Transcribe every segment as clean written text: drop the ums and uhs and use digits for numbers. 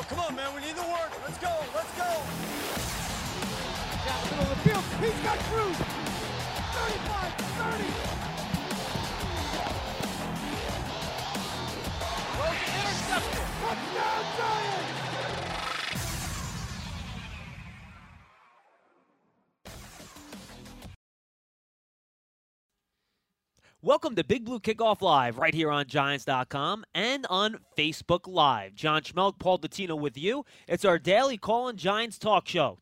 Come on, man, we need the work. Let's go, let's go. Down the middle of the field, he's got Cruz. 35, 30. Rosen intercepted. Touchdown, Giants! Welcome to Big Blue Kickoff Live right here on Giants.com and on Facebook Live. John Schmelk, Paul Dottino with you. It's our daily call-in Giants talk show,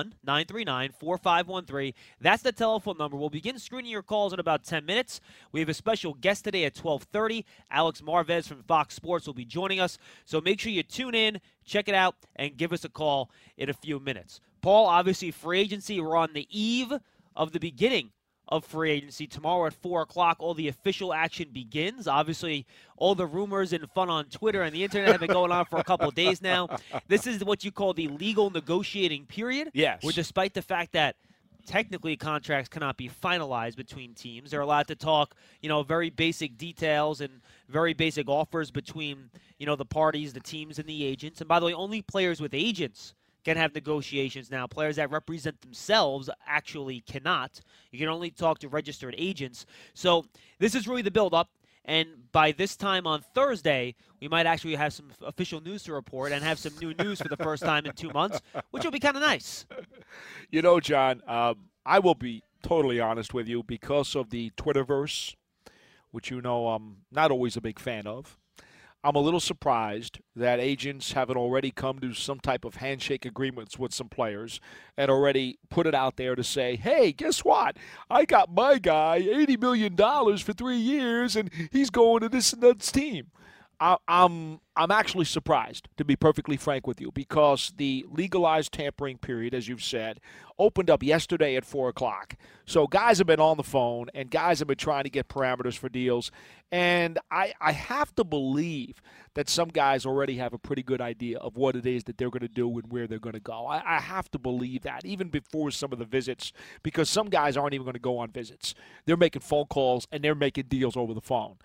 201-939-4513. That's the telephone number. We'll begin screening your calls in about 10 minutes. We have a special guest today at 12:30. Alex Marvez from Fox Sports will be joining us. So make sure you tune in, check it out, and give us a call in a few minutes. Paul, obviously free agency. We're on the eve of the beginning of free agency. Tomorrow at 4 o'clock, all the official action begins. Obviously, all the rumors and fun on Twitter and the internet have been going on for a couple of days now. This is what you call the legal negotiating period. Yes. Where despite the fact that technically contracts cannot be finalized between teams, they're allowed to talk, very basic details and very basic offers between, the parties, the teams, and the agents. And by the way, only players with agents can have negotiations now. Players that represent themselves actually cannot. You can only talk to registered agents. So this is really the build-up, and by this time on Thursday, we might actually have some official news to report and have some new news for the first time in 2 months, which will be kind of nice. John, I will be totally honest with you because of the Twitterverse, which I'm not always a big fan of. I'm a little surprised that agents haven't already come to some type of handshake agreements with some players and already put it out there to say, hey, guess what? I got my guy $80 million for 3 years, and he's going to this and that team. I'm actually surprised, to be perfectly frank with you, because the legalized tampering period, as you've said, opened up yesterday at 4 o'clock. So guys have been on the phone, and guys have been trying to get parameters for deals. And I have to believe that some guys already have a pretty good idea of what it is that they're going to do and where they're going to go. I have to believe that, even before some of the visits, because some guys aren't even going to go on visits. They're making phone calls, and they're making deals over the phone.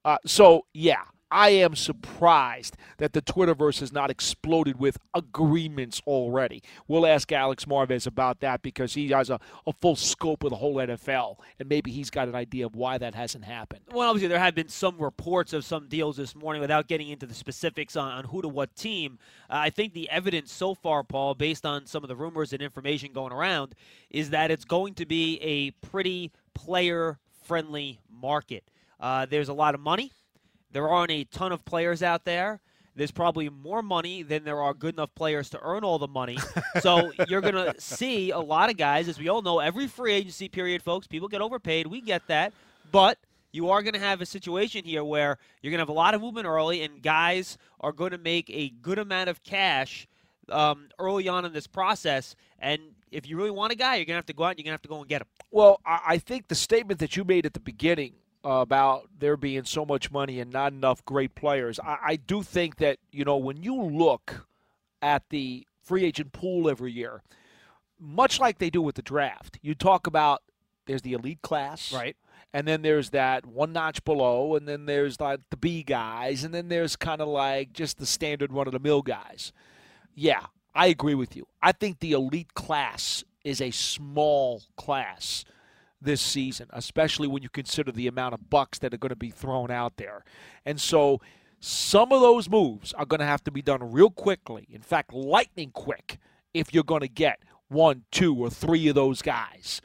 I am surprised that the Twitterverse has not exploded with agreements already. We'll ask Alex Marvez about that because he has a full scope of the whole NFL, and maybe he's got an idea of why that hasn't happened. Well, obviously there have been some reports of some deals this morning without getting into the specifics on who to what team. I think the evidence so far, Paul, based on some of the rumors and information going around, is that it's going to be a pretty player-friendly market. There's a lot of money. There aren't a ton of players out there. There's probably more money than there are good enough players to earn all the money. So you're going to see a lot of guys, as we all know, every free agency period, folks, people get overpaid. We get that. But you are going to have a situation here where you're going to have a lot of movement early, and guys are going to make a good amount of cash early on in this process. And if you really want a guy, you're going to have to go out and you're going to have to go and get him. Well, I think the statement that you made at the beginning about there being so much money and not enough great players, I do think that, when you look at the free agent pool every year, much like they do with the draft, you talk about there's the elite class. Right. And then there's that one notch below, and then there's like the B guys, and then there's kind of like just the standard run-of-the-mill guys. Yeah, I agree with you. I think the elite class is a small class this season, especially when you consider the amount of bucks that are going to be thrown out there. And so some of those moves are going to have to be done real quickly. In fact, lightning quick if you're going to get 1, 2, or 3 of those guys.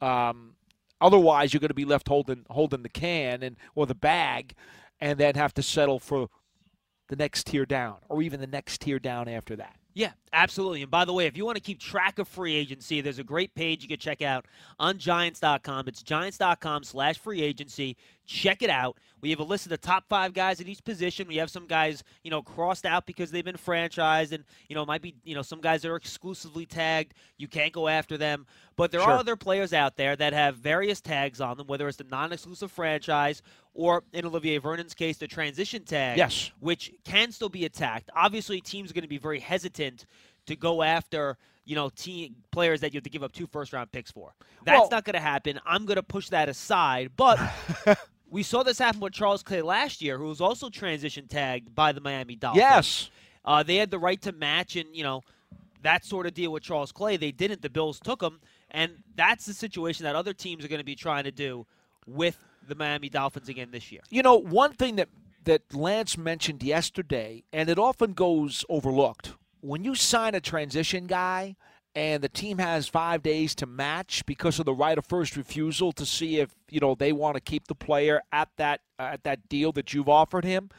Otherwise, you're going to be left holding the can or the bag and then have to settle for the next tier down or even the next tier down after that. Yeah, absolutely. And by the way, if you want to keep track of free agency, there's a great page you can check out on Giants.com. It's Giants.com/free agency. Check it out. We have a list of the top 5 guys at each position. We have some guys, crossed out because they've been franchised, and, it might be, some guys that are exclusively tagged. You can't go after them. But there are other players out there that have various tags on them, whether it's the non-exclusive franchise or, in Olivier Vernon's case, the transition tag, yes, which can still be attacked. Obviously, teams are going to be very hesitant to go after, team players that you have to give up 2 first-round picks for. That's not going to happen. I'm going to push that aside. But we saw this happen with Charles Clay last year, who was also transition tagged by the Miami Dolphins. Yes. They had the right to match and, that sort of deal with Charles Clay. They didn't. The Bills took him, and that's the situation that other teams are going to be trying to do with the Miami Dolphins again this year. One thing that Lance mentioned yesterday, and it often goes overlooked, when you sign a transition guy and the team has 5 days to match because of the right of first refusal to see if they want to keep the player at that deal that you've offered him,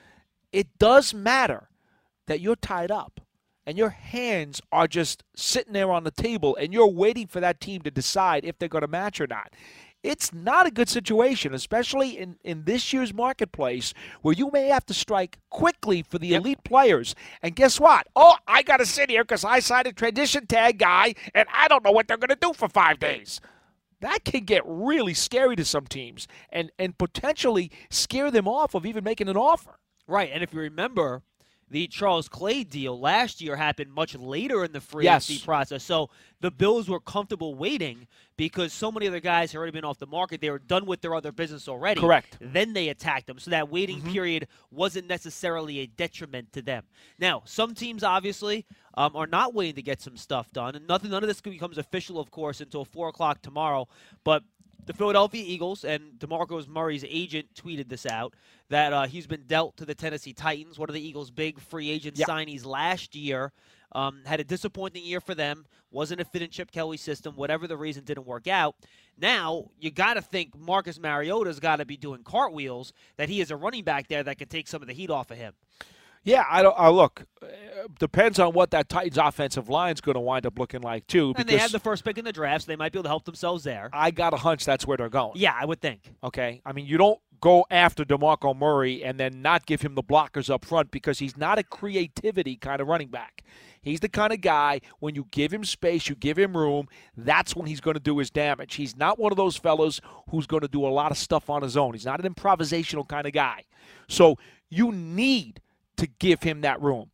it does matter that you're tied up and your hands are just sitting there on the table and you're waiting for that team to decide if they're going to match or not. It's not a good situation, especially in this year's marketplace where you may have to strike quickly for the elite players. And guess what? Oh, I got to sit here because I signed a transition tag guy, and I don't know what they're going to do for 5 days. That can get really scary to some teams and potentially scare them off of even making an offer. Right, and if you remember, the Charles Clay deal last year happened much later in the free agency process. So the Bills were comfortable waiting because so many other guys had already been off the market. They were done with their other business already. Correct. Then they attacked them. So that waiting period wasn't necessarily a detriment to them. Now, some teams obviously are not waiting to get some stuff done. And none of this becomes official, of course, until 4 o'clock tomorrow. But the Philadelphia Eagles and DeMarco Murray's agent tweeted this out, that he's been dealt to the Tennessee Titans, one of the Eagles' big free agent signees last year. Had a disappointing year for them, wasn't a fit in Chip Kelly's system, whatever the reason, didn't work out. Now, you got to think Marcus Mariota's got to be doing cartwheels, that he is a running back there that can take some of the heat off of him. Yeah, I look, depends on what that Titans offensive line is going to wind up looking like, too. And they have the first pick in the draft, so they might be able to help themselves there. I got a hunch that's where they're going. Yeah, I would think. Okay? I mean, you don't go after DeMarco Murray and then not give him the blockers up front because he's not a creativity kind of running back. He's the kind of guy, when you give him space, you give him room, that's when he's going to do his damage. He's not one of those fellows who's going to do a lot of stuff on his own. He's not an improvisational kind of guy. So you need to give him that room.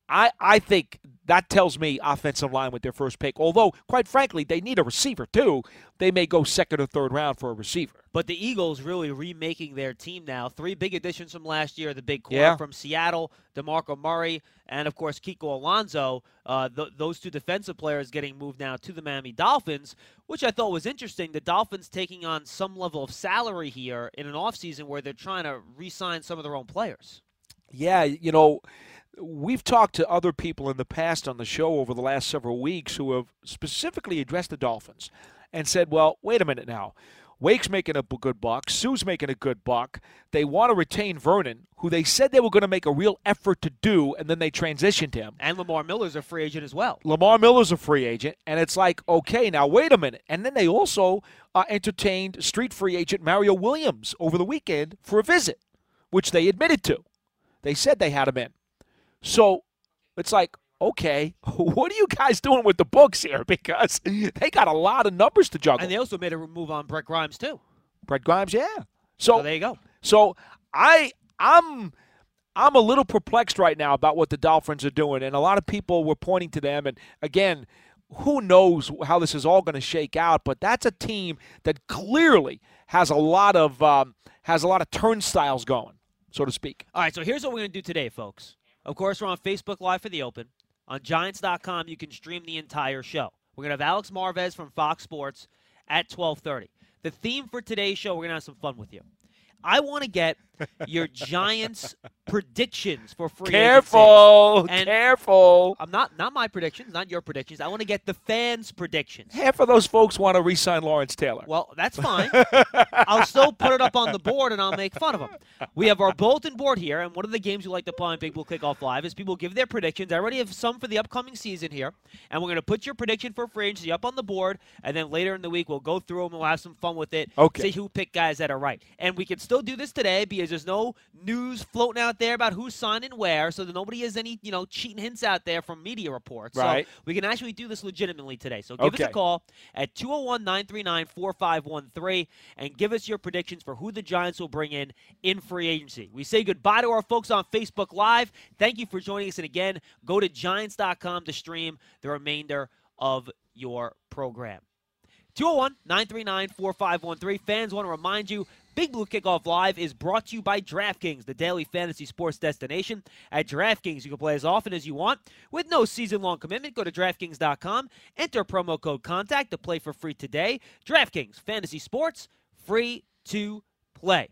I think that tells me offensive line with their first pick. Although, quite frankly, they need a receiver too. They may go second or third round for a receiver. But the Eagles really remaking their team now. 3 big additions from last year. The big corner from Seattle, DeMarco Murray, and, of course, Kiko Alonso. Those 2 defensive players getting moved now to the Miami Dolphins, which I thought was interesting. The Dolphins taking on some level of salary here in an offseason where they're trying to re-sign some of their own players. Yeah, we've talked to other people in the past on the show over the last several weeks who have specifically addressed the Dolphins and said, well, wait a minute now. Wake's making a good buck. Sue's making a good buck. They want to retain Vernon, who they said they were going to make a real effort to do, and then they transitioned him. And Lamar Miller's a free agent as well. Lamar Miller's a free agent, and it's like, okay, now wait a minute. And then they also entertained street free agent Mario Williams over the weekend for a visit, which they admitted to. They said they had him in. So it's like, okay, what are you guys doing with the books here? Because they got a lot of numbers to juggle. And they also made a move on Brett Grimes, too. Brett Grimes, yeah. So there you go. So I'm a little perplexed right now about what the Dolphins are doing, and a lot of people were pointing to them. And, again, who knows how this is all going to shake out, but that's a team that clearly has a lot of turnstiles going, so to speak. All right, so here's what we're going to do today, folks. Of course, we're on Facebook Live for the Open. On Giants.com, you can stream the entire show. We're going to have Alex Marvez from Fox Sports at 12:30. The theme for today's show, we're going to have some fun with you. I want to get your Giants predictions for free agency. Careful. I'm not my predictions, not your predictions. I want to get the fans' predictions. Half of those folks want to re-sign Lawrence Taylor. Well, that's fine. I'll still put it up on the board, and I'll make fun of them. We have our bulletin board here, and one of the games we like to play on Big Blue Kickoff Live is people give their predictions. I already have some for the upcoming season here, and we're going to put your prediction for free agency up on the board, and then later in the week we'll go through them and we'll have some fun with it, see who picked guys that are right. And we can still do this today because there's no news floating out there about who's signing where, so that nobody has any, cheating hints out there from media reports. Right. So we can actually do this legitimately today. So give us a call at 201-939-4513 and give us your predictions for who the Giants will bring in free agency. We say goodbye to our folks on Facebook Live. Thank you for joining us. And again, go to Giants.com to stream the remainder of your program. 201-939-4513. Fans want to remind you, Big Blue Kickoff Live is brought to you by DraftKings, the daily fantasy sports destination. At DraftKings, you can play as often as you want with no season-long commitment. Go to DraftKings.com, enter promo code CONTACT to play for free today. DraftKings, fantasy sports, free to play.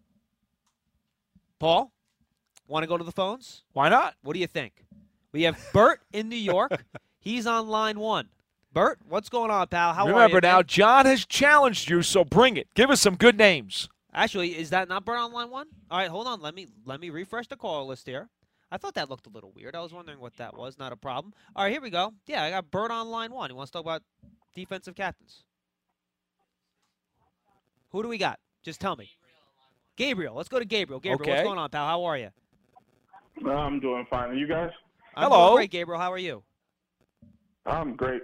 Paul, want to go to the phones? Why not? What do you think? We have Bert in New York. He's on line 1. Bert, what's going on, pal? How are you? Remember now, man? John has challenged you, so bring it. Give us some good names. Actually, is that not Bert on line 1? All right, hold on. Let me refresh the caller list here. I thought that looked a little weird. I was wondering what that was. Not a problem. All right, here we go. Yeah, I got Bert on line 1. He wants to talk about defensive captains. Who do we got? Just tell me. Gabriel. Let's go to Gabriel. Gabriel, Okay. What's going on, pal? How are you? I'm doing fine. And you guys? I'm Hello. doing great, Gabriel. How are you? I'm great.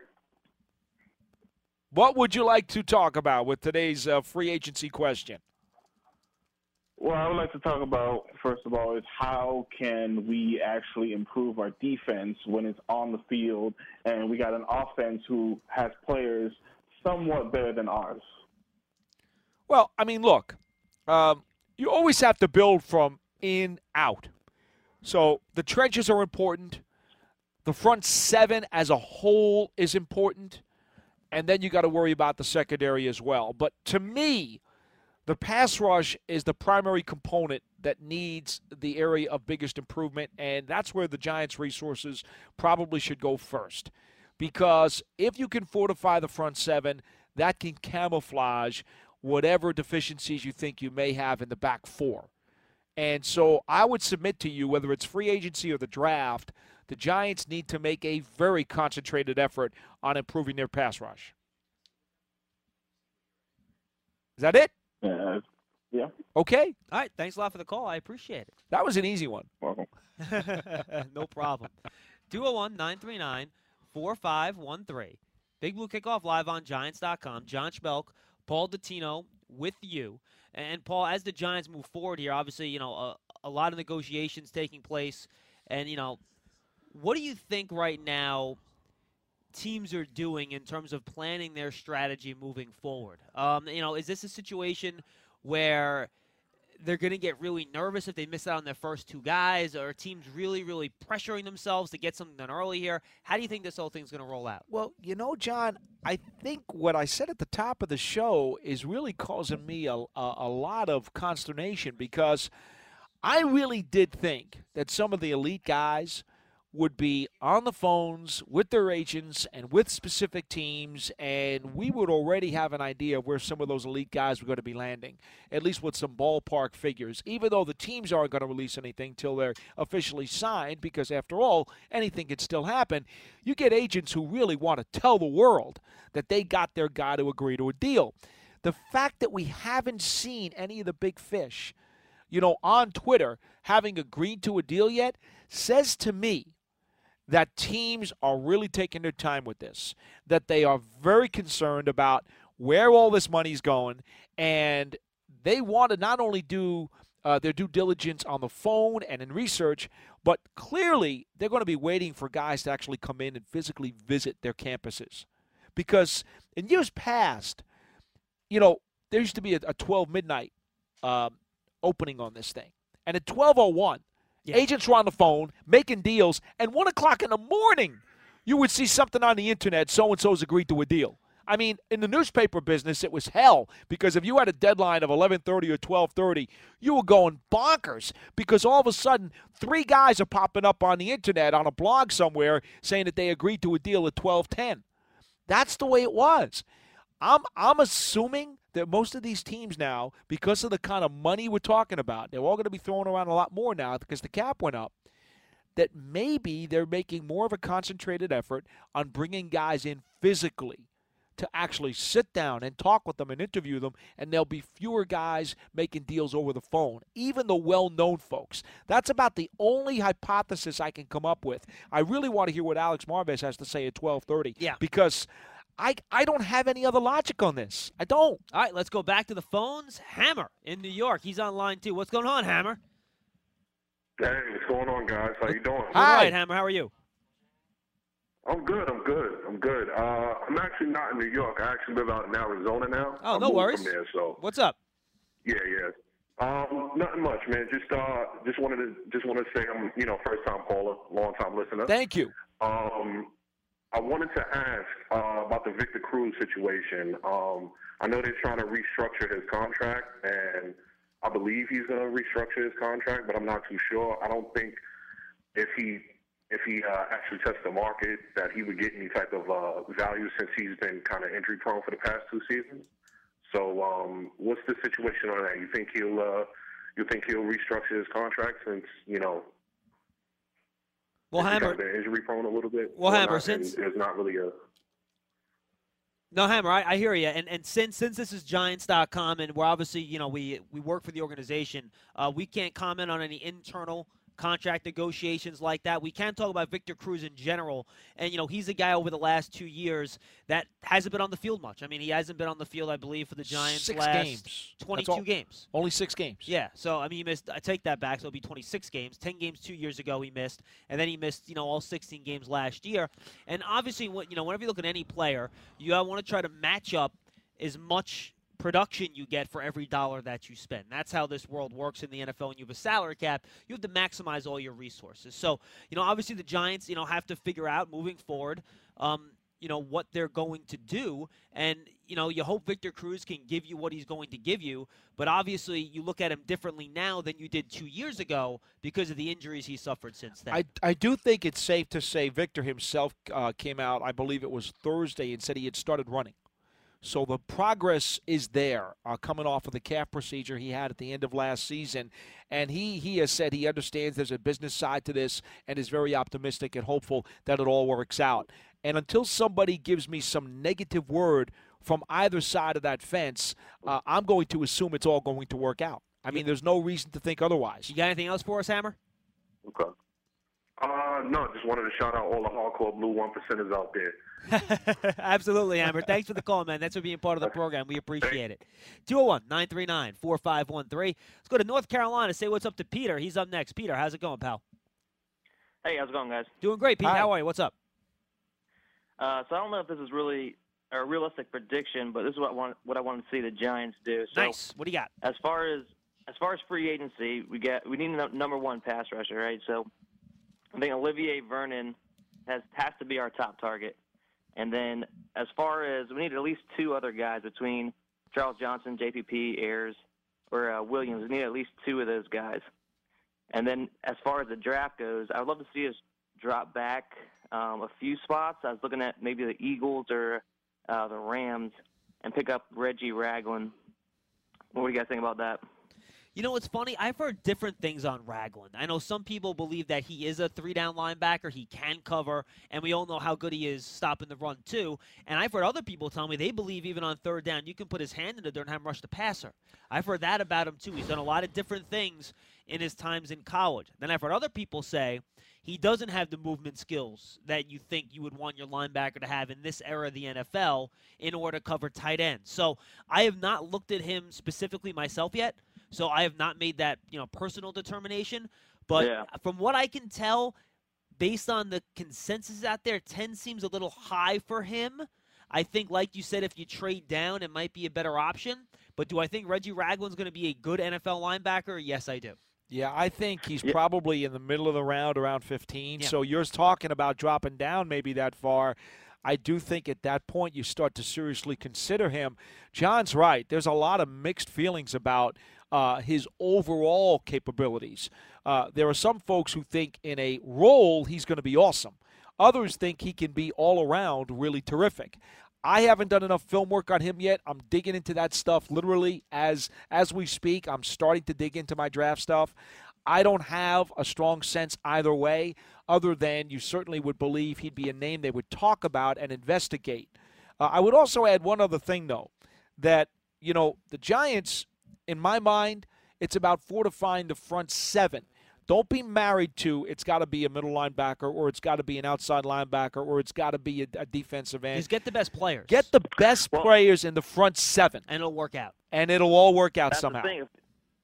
What would you like to talk about with today's free agency question? Well, I would like to talk about, first of all, is how can we actually improve our defense when it's on the field and we got an offense who has players somewhat better than ours? Well, I mean, look, you always have to build from in out. So the trenches are important. The front seven as a whole is important. And then you got to worry about the secondary as well. But to me, the pass rush is the primary component that needs the area of biggest improvement, and that's where the Giants' resources probably should go first. Because if you can fortify the front seven, that can camouflage whatever deficiencies you think you may have in the back four. And so I would submit to you, whether it's free agency or the draft, the Giants need to make a very concentrated effort on improving their pass rush. Is that it? Yeah. Okay. All right, thanks a lot for the call. I appreciate it. That was an easy one. Welcome. No problem. 201-939-4513. Big Blue Kickoff Live on Giants.com. John Schmelk, Paul Dottino with you. And, Paul, as the Giants move forward here, obviously, a lot of negotiations taking place. And, what do you think right now teams are doing in terms of planning their strategy moving forward? Is this a situation where they're going to get really nervous if they miss out on their first two guys, or are teams really, really pressuring themselves to get something done early here? How do you think this whole thing's going to roll out? Well, John, I think what I said at the top of the show is really causing me a lot of consternation, because I really did think that some of the elite guys would be on the phones with their agents and with specific teams, and we would already have an idea of where some of those elite guys were going to be landing, at least with some ballpark figures, even though the teams aren't going to release anything till they're officially signed, because after all, anything can still happen. You get agents who really want to tell the world that they got their guy to agree to a deal. The fact that we haven't seen any of the big fish, on Twitter having agreed to a deal yet, says to me that teams are really taking their time with this, that they are very concerned about where all this money's going, and they want to not only do their due diligence on the phone and in research, but clearly they're going to be waiting for guys to actually come in and physically visit their campuses. Because in years past, there used to be a 12 midnight opening on this thing. And at 12:01, agents were on the phone making deals, and 1 o'clock in the morning, you would see something on the internet, so-and-so's agreed to a deal. I mean, in the newspaper business, it was hell, because if you had a deadline of 11:30 or 12:30, you were going bonkers, because all of a sudden, 3 guys are popping up on the internet on a blog somewhere saying that they agreed to a deal at 12:10. That's the way it was. I'm assuming that most of these teams now, because of the kind of money we're talking about, they're all going to be throwing around a lot more now because the cap went up, that maybe they're making more of a concentrated effort on bringing guys in physically to actually sit down and talk with them and interview them, and there'll be fewer guys making deals over the phone, even the well-known folks. That's about the only hypothesis I can come up with. I really want to hear what Alex Marvez has to say at 12:30, because I don't have any other logic on this. I don't. All right, let's go back to the phones. Hammer in New York. He's on line 2. What's going on, Hammer? Hey, what's going on, guys? How you doing? Hi. All right, Hammer. How are you? I'm good. I'm actually not in New York. I actually live out in Arizona now. Oh, I no moved worries. from there, so. What's up? Yeah. Nothing much, man. Just wanted to say I'm first time caller, long time listener. Thank you. I wanted to ask about the Victor Cruz situation. I know they're trying to restructure his contract, and I believe he's going to restructure his contract, but I'm not too sure. I don't think if he actually tests the market that he would get any type of value since he's been kind of injury prone for the past 2 seasons. So what's the situation on that? You think he'll restructure his contract since Well, he's Hammer, kind of been injury prone a little bit? Well, Hammer, not, since there's not really a No, Hammer, I hear you. And since this is Giants.com, and we're obviously, we work for the organization, we can't comment on any internal contract negotiations like that. We can talk about Victor Cruz in general. And, he's a guy over the last 2 years that hasn't been on the field much. I mean, he hasn't been on the field, I believe, for the Giants 6 last games. 22 games. Only 6 games. Yeah, so, he missed, I take that back, so it'll be 26 games. 10 games 2 years ago he missed, and then he missed, all 16 games last year. And obviously, whenever you look at any player, you want to try to match up as much production you get for every dollar that you spend. That's how this world works in the NFL. When you have a salary cap, you have to maximize all your resources. So, obviously the Giants, have to figure out moving forward, what they're going to do. And, you hope Victor Cruz can give you what he's going to give you. But obviously you look at him differently now than you did 2 years ago because of the injuries he suffered since then. I do think it's safe to say Victor himself came out, I believe it was Thursday, and said he had started running. So the progress is there, coming off of the calf procedure he had at the end of last season. And he has said he understands there's a business side to this and is very optimistic and hopeful that it all works out. And until somebody gives me some negative word from either side of that fence, I'm going to assume it's all going to work out. I mean, there's no reason to think otherwise. You got anything else for us, Hammer? Okay. No, just wanted to shout out all the hardcore blue 1%ers out there. Absolutely, Hammer. Thanks for the call, man. Thanks for being part of the program. We appreciate it. 201-939-4513. Let's go to North Carolina. Say what's up to Peter. He's up next. Peter, how's it going, pal? Hey, how's it going, guys? Doing great, Pete. Hi. How are you? What's up? So I don't know if this is really a realistic prediction, but this is what I want to see the Giants do. So Nice. What do you got? As far as free agency, we need a number one pass rusher, right? So I think Olivier Vernon has to be our top target. And then as far as we need at least 2 other guys between Charles Johnson, JPP, Ayers, or Williams. We need at least 2 of those guys. And then as far as the draft goes, I would love to see us drop back a few spots. I was looking at maybe the Eagles or the Rams and pick up Reggie Ragland. What do you guys think about that? It's funny. I've heard different things on Ragland. I know some people believe that he is a 3-down linebacker. He can cover, and we all know how good he is stopping the run, too. And I've heard other people tell me they believe even on 3rd down, you can put his hand in the dirt and have him rush the passer. I've heard that about him, too. He's done a lot of different things in his times in college. Then I've heard other people say he doesn't have the movement skills that you think you would want your linebacker to have in this era of the NFL in order to cover tight ends. So I have not looked at him specifically myself yet. So I have not made that, personal determination. But from what I can tell, based on the consensus out there, 10 seems a little high for him. I think, like you said, if you trade down, it might be a better option. But do I think Reggie Ragland's going to be a good NFL linebacker? Yes, I do. Yeah, I think he's probably in the middle of the round, around 15. Yeah. So you're talking about dropping down maybe that far. I do think at that point you start to seriously consider him. John's right. There's a lot of mixed feelings about his overall capabilities. There are some folks who think in a role he's going to be awesome. Others think he can be all around really terrific. I haven't done enough film work on him yet. I'm digging into that stuff literally as we speak. I'm starting to dig into my draft stuff. I don't have a strong sense either way, other than you certainly would believe he'd be a name they would talk about and investigate. I would also add one other thing, though, that, the Giants, in my mind, it's about fortifying the front 7. Don't be married to it's got to be a middle linebacker or it's got to be an outside linebacker or it's got to be a defensive end. Just get the best players. Get the best players in the front 7. And it'll work out. And it'll all work out That's somehow. The thing.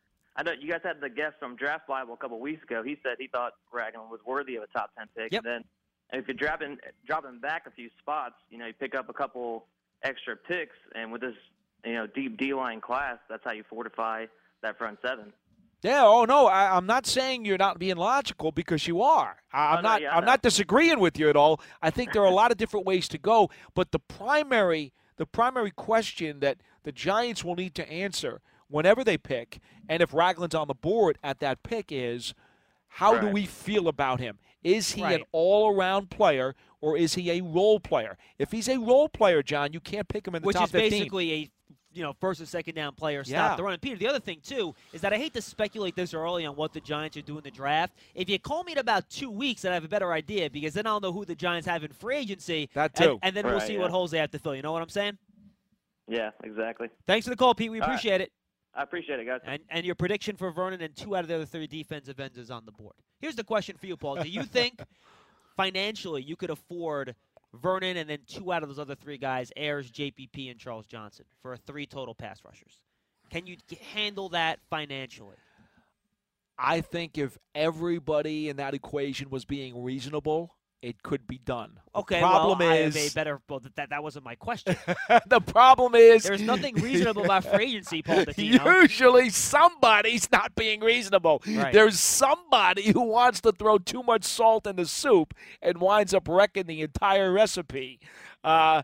I know you guys had the guest from Draft Bible a couple of weeks ago. He said he thought Ragland was worthy of a top 10 pick. Yep. And then if you drop him back a few spots, you pick up a couple extra picks. And with this deep D-line class, that's how you fortify that front seven. Yeah. Oh no, I'm not saying you're not being logical because you are. I'm not disagreeing with you at all. I think there are a lot of different ways to go, but the primary question that the Giants will need to answer whenever they pick, and if Ragland's on the board at that pick, is how do we feel about him? Is he an all-around player, or is he a role player? If he's a role player, John, you can't pick him in the top 15. Which is basically a first or second down player, stop the run. And Peter, the other thing, too, is that I hate to speculate this early on what the Giants are doing in the draft. If you call me in about 2 weeks, then I have a better idea, because then I'll know who the Giants have in free agency. That too. And then we'll see what holes they have to fill. You know what I'm saying? Yeah, exactly. Thanks for the call, Pete. We appreciate it. I appreciate it, guys. And your prediction for Vernon and 2 out of the other 3 defensive ends is on the board. Here's the question for you, Paul. Do you think financially you could afford Vernon and then 2 out of those other 3 guys, Ayers, JPP, and Charles Johnson, for 3 total pass rushers? Can you handle that financially? I think if everybody in that equation was being reasonable, it could be done. Okay, the problem I is have a better. Well, that wasn't my question. The problem is there's nothing reasonable about free agency, Paul Dottino. Usually somebody's not being reasonable. Right. There's somebody who wants to throw too much salt in the soup and winds up wrecking the entire recipe. I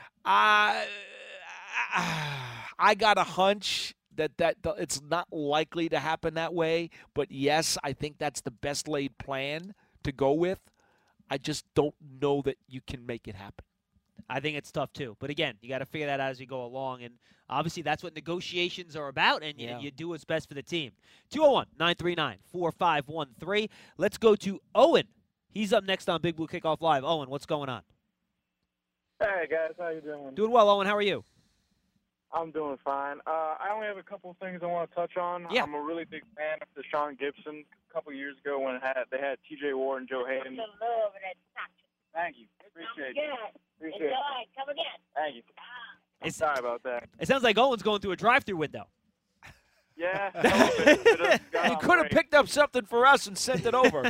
got a hunch that it's not likely to happen that way, but yes, I think that's the best laid plan to go with. I just don't know that you can make it happen. I think it's tough, too. But, again, you got to figure that out as you go along. And, obviously, that's what negotiations are about, and you do what's best for the team. 201-939-4513. Let's go to Owen. He's up next on Big Blue Kickoff Live. Owen, what's going on? Hey, guys. How you doing? Doing well, Owen. How are you? I'm doing fine. I only have a couple of things I want to touch on. Yeah. I'm a really big fan of Deshaun Gibson. A couple of years ago when they had T.J. Ward and Joe Hayden. Thank you. Appreciate it. Appreciate it. Come again. Thank you. I'm sorry about that. It sounds like Owen's going through a drive-through window. Yeah. You could have picked up something for us and sent it over.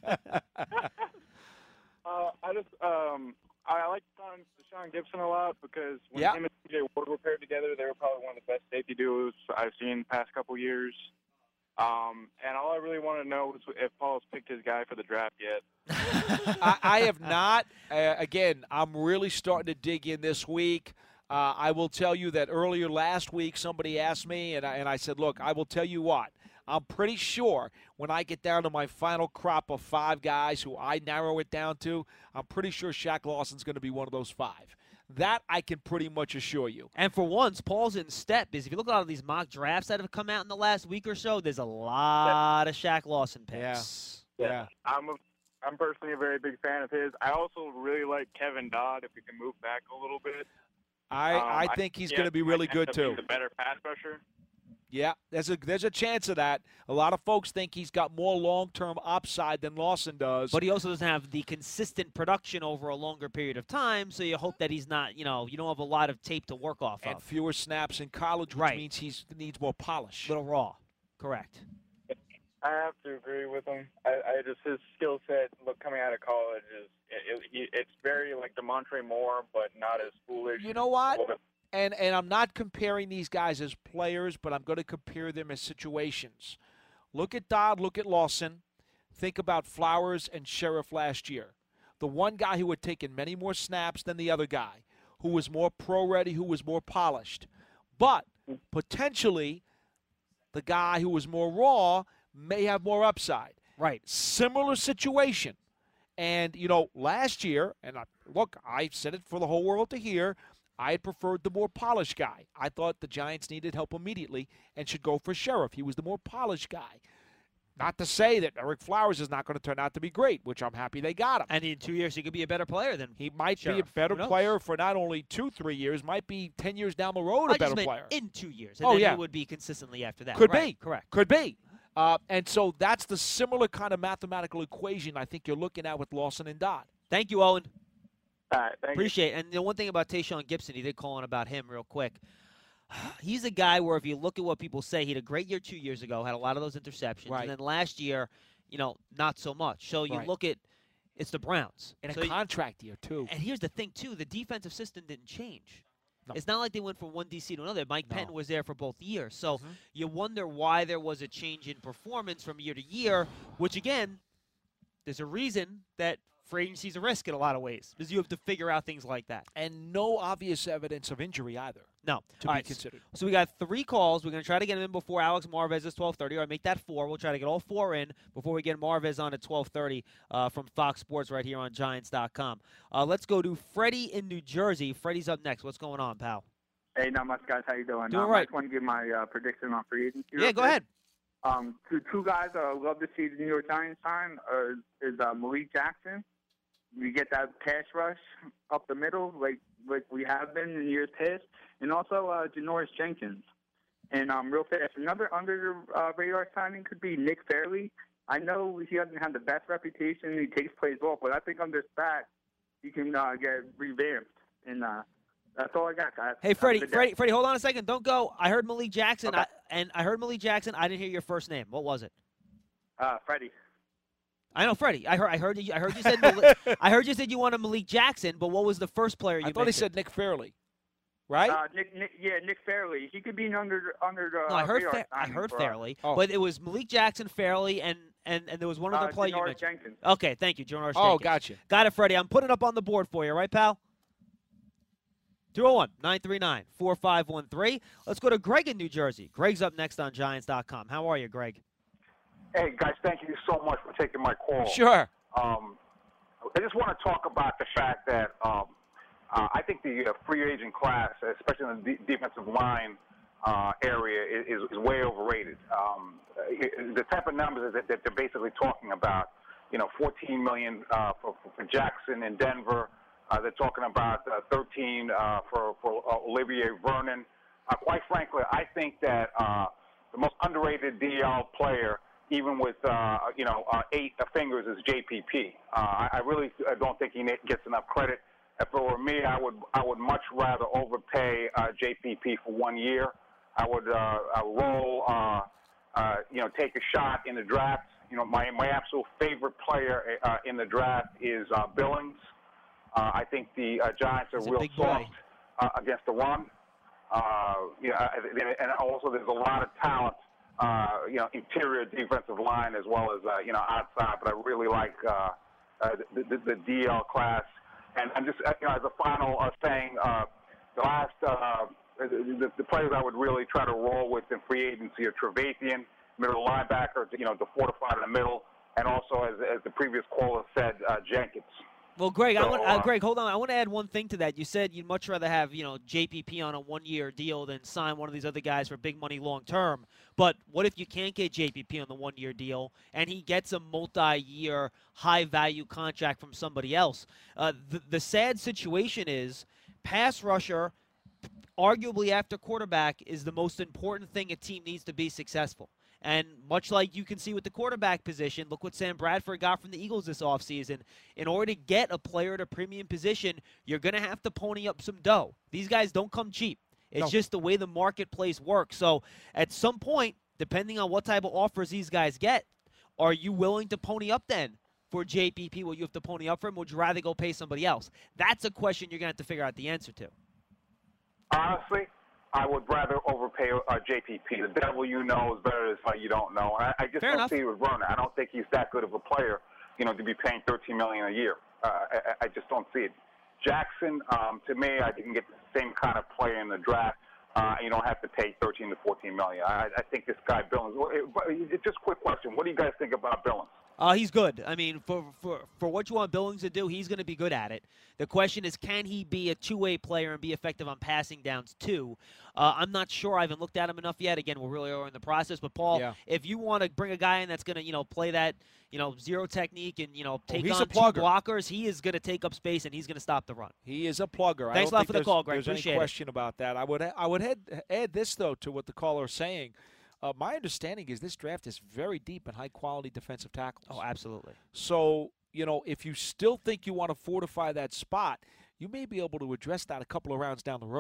I like Deshaun Gibson a lot because when him and T.J. Ward were paired together, they were probably one of the best safety duos I've seen the past couple years. And all I really want to know is if Paul's picked his guy for the draft yet. I have not. Again, I'm really starting to dig in this week. I will tell you that earlier last week somebody asked me, and I said, look, I will tell you what. I'm pretty sure when I get down to my final crop of 5 guys who I narrow it down to, I'm pretty sure Shaq Lawson's going to be one of those 5. That I can pretty much assure you. And for once, Paul's in step. Because if you look at all of these mock drafts that have come out in the last week or so, there's a lot of Shaq Lawson picks. Yeah. I'm personally a very big fan of his. I also really like Kevin Dodd if he can move back a little bit. I think he's going to be really good too. He's a better pass rusher. Yeah, there's a chance of that. A lot of folks think he's got more long-term upside than Lawson does. But he also doesn't have the consistent production over a longer period of time, so you hope that he's not, you don't have a lot of tape to work off and of. Fewer snaps in college, which means he needs more polish. A little raw. Correct. I have to agree with him. I just his skill set, coming out of college it's very like DeMontre Moore, but not as foolish. You know what? And I'm not comparing these guys as players, but I'm going to compare them as situations. Look at Dodd, look at Lawson. Think about Flowers and Sheriff last year. The one guy who had taken many more snaps than the other guy, who was more pro-ready, who was more polished. But potentially the guy who was more raw may have more upside. Right. Similar situation. And, last year, and I said it for the whole world to hear, I had preferred the more polished guy. I thought the Giants needed help immediately and should go for Sheriff. He was the more polished guy. Not to say that Eric Flowers is not going to turn out to be great, which I'm happy they got him. And in 2 years, he could be a better player than he might Sheriff. be a better player for not only 2-3 years, might be 10 years down the road a better player. In 2 years. And then he would be consistently after that. Could be. Correct. Could be. And so that's the similar kind of mathematical equation I think you're looking at with Lawson and Dodd. Thank you, Owen. All right, Appreciate it. And the one thing about Tayshaun Gibson, he did call in about him real quick. He's a guy where if you look at what people say, he had a great year 2 years ago, had a lot of those interceptions. Right. And then last year, not so much. So you look at it's the Browns. And a contract year, too. And here's the thing, too. The defensive system didn't change. It's not like they went from one DC to another. Mike No. Penton was there for both years. So you wonder why there was a change in performance from year to year, which, again, there's a reason that free agency is a risk in a lot of ways, because you have to figure out things like that. And no obvious evidence of injury either. No. To All be right, considered. So we got 3 calls. We're going to try to get them in before Alex Marvez is 12:30. All right, make that 4. We'll try to get all 4 in before we get Marvez on at 12:30 from Fox Sports right here on Giants.com. Let's go to Freddie in New Jersey. Freddie's up next. What's going on, pal? Hey, not much, guys. How you doing? Doing right. I just want to give my prediction on free agency. Yeah, go ahead. Two guys I would love to see the New York Giants sign is Malik Jackson. We get that pass rush up the middle like we have been in years past, and also Janoris Jenkins. And real fast, another under the radar signing could be Nick Fairley. I know he doesn't have the best reputation. He takes plays off, but I think under Spack he can get revamped. And that's all I got, guys. Hey, Freddie, hold on a second. Don't go. I heard Malik Jackson, Okay. I heard Malik Jackson. I didn't hear your first name. What was it? Freddie. I know, Freddie. I heard you said I heard you said you wanted Malik Jackson, but what was the first player you I thought he mentioned? said Nick Fairley, right? Nick Fairley. He could be under the. No, I heard radar Fairley, Oh. but it was Malik Jackson, Fairley, and there was one other player you Janoris mentioned. Jenkins. Okay, thank you, Janoris Oh, Jenkins. gotcha. Got it, Freddie. I'm putting it up on the board for you, right, pal? 201-939-4513. Let's go to Greg in New Jersey. Greg's up next on Giants.com. How are you, Greg? Hey, guys, thank you so much for taking my call. Sure. I just want to talk about the fact that I think the free agent class, especially in the defensive line area, is way overrated. The type of numbers that they're basically talking about, $14 million for Jackson in Denver. They're talking about 13 for Olivier Vernon. Quite frankly, I think that the most underrated DL player, even with 8 fingers, is JPP. I really don't think he gets enough credit. If it were me, I would much rather overpay JPP for 1 year. I would roll, take a shot in the draft. My absolute favorite player in the draft is Billings. I think the Giants are real soft against the run. And also there's a lot of talent, interior defensive line as well as, outside. But I really like the DL class. And I'm just, as a final thing, the last the players I would really try to roll with in free agency are Trevathan, middle linebacker, to fortify in the middle, and also, as the previous caller said, Jenkins. Well, Greg, Greg, hold on. I want to add one thing to that. You said you'd much rather have, JPP on a 1-year deal than sign one of these other guys for big money long term. But what if you can't get JPP on the 1-year deal and he gets a multi-year high-value contract from somebody else? The sad situation is pass rusher, arguably after quarterback, is the most important thing a team needs to be successful. And much like you can see with the quarterback position, look what Sam Bradford got from the Eagles this offseason. In order to get a player at a premium position, you're going to have to pony up some dough. These guys don't come cheap. It's just the way the marketplace works. So at some point, depending on what type of offers these guys get, are you willing to pony up then for JPP? Will you have to pony up for him? Or would you rather go pay somebody else? That's a question you're going to have to figure out the answer to. Honestly, I would rather overpay JPP. The devil you know is better than you don't know. I just don't see it with Vernon. I don't think he's that good of a player, to be paying $13 million a year. I just don't see it. Jackson, to me, I think you can get the same kind of player in the draft. You don't have to pay $13 to $14 million. I think this guy Billings. Just a quick question: what do you guys think about Billings? He's good. I mean, for what you want Billings to do, he's going to be good at it. The question is, can he be a two-way player and be effective on passing downs too? I'm not sure. I haven't looked at him enough yet. Again, we're really early in the process. But, Paul, if you want to bring a guy in that's going to, play that, zero technique and, take on 2 blockers, he is going to take up space and he's going to stop the run. He is a plugger. Thanks a lot for the call, Greg. There's Appreciate any question about that. I would add this, though, to what the caller is saying. My understanding is this draft is very deep in high-quality defensive tackles. Oh, absolutely. So, if you still think you want to fortify that spot, you may be able to address that a couple of rounds down the road.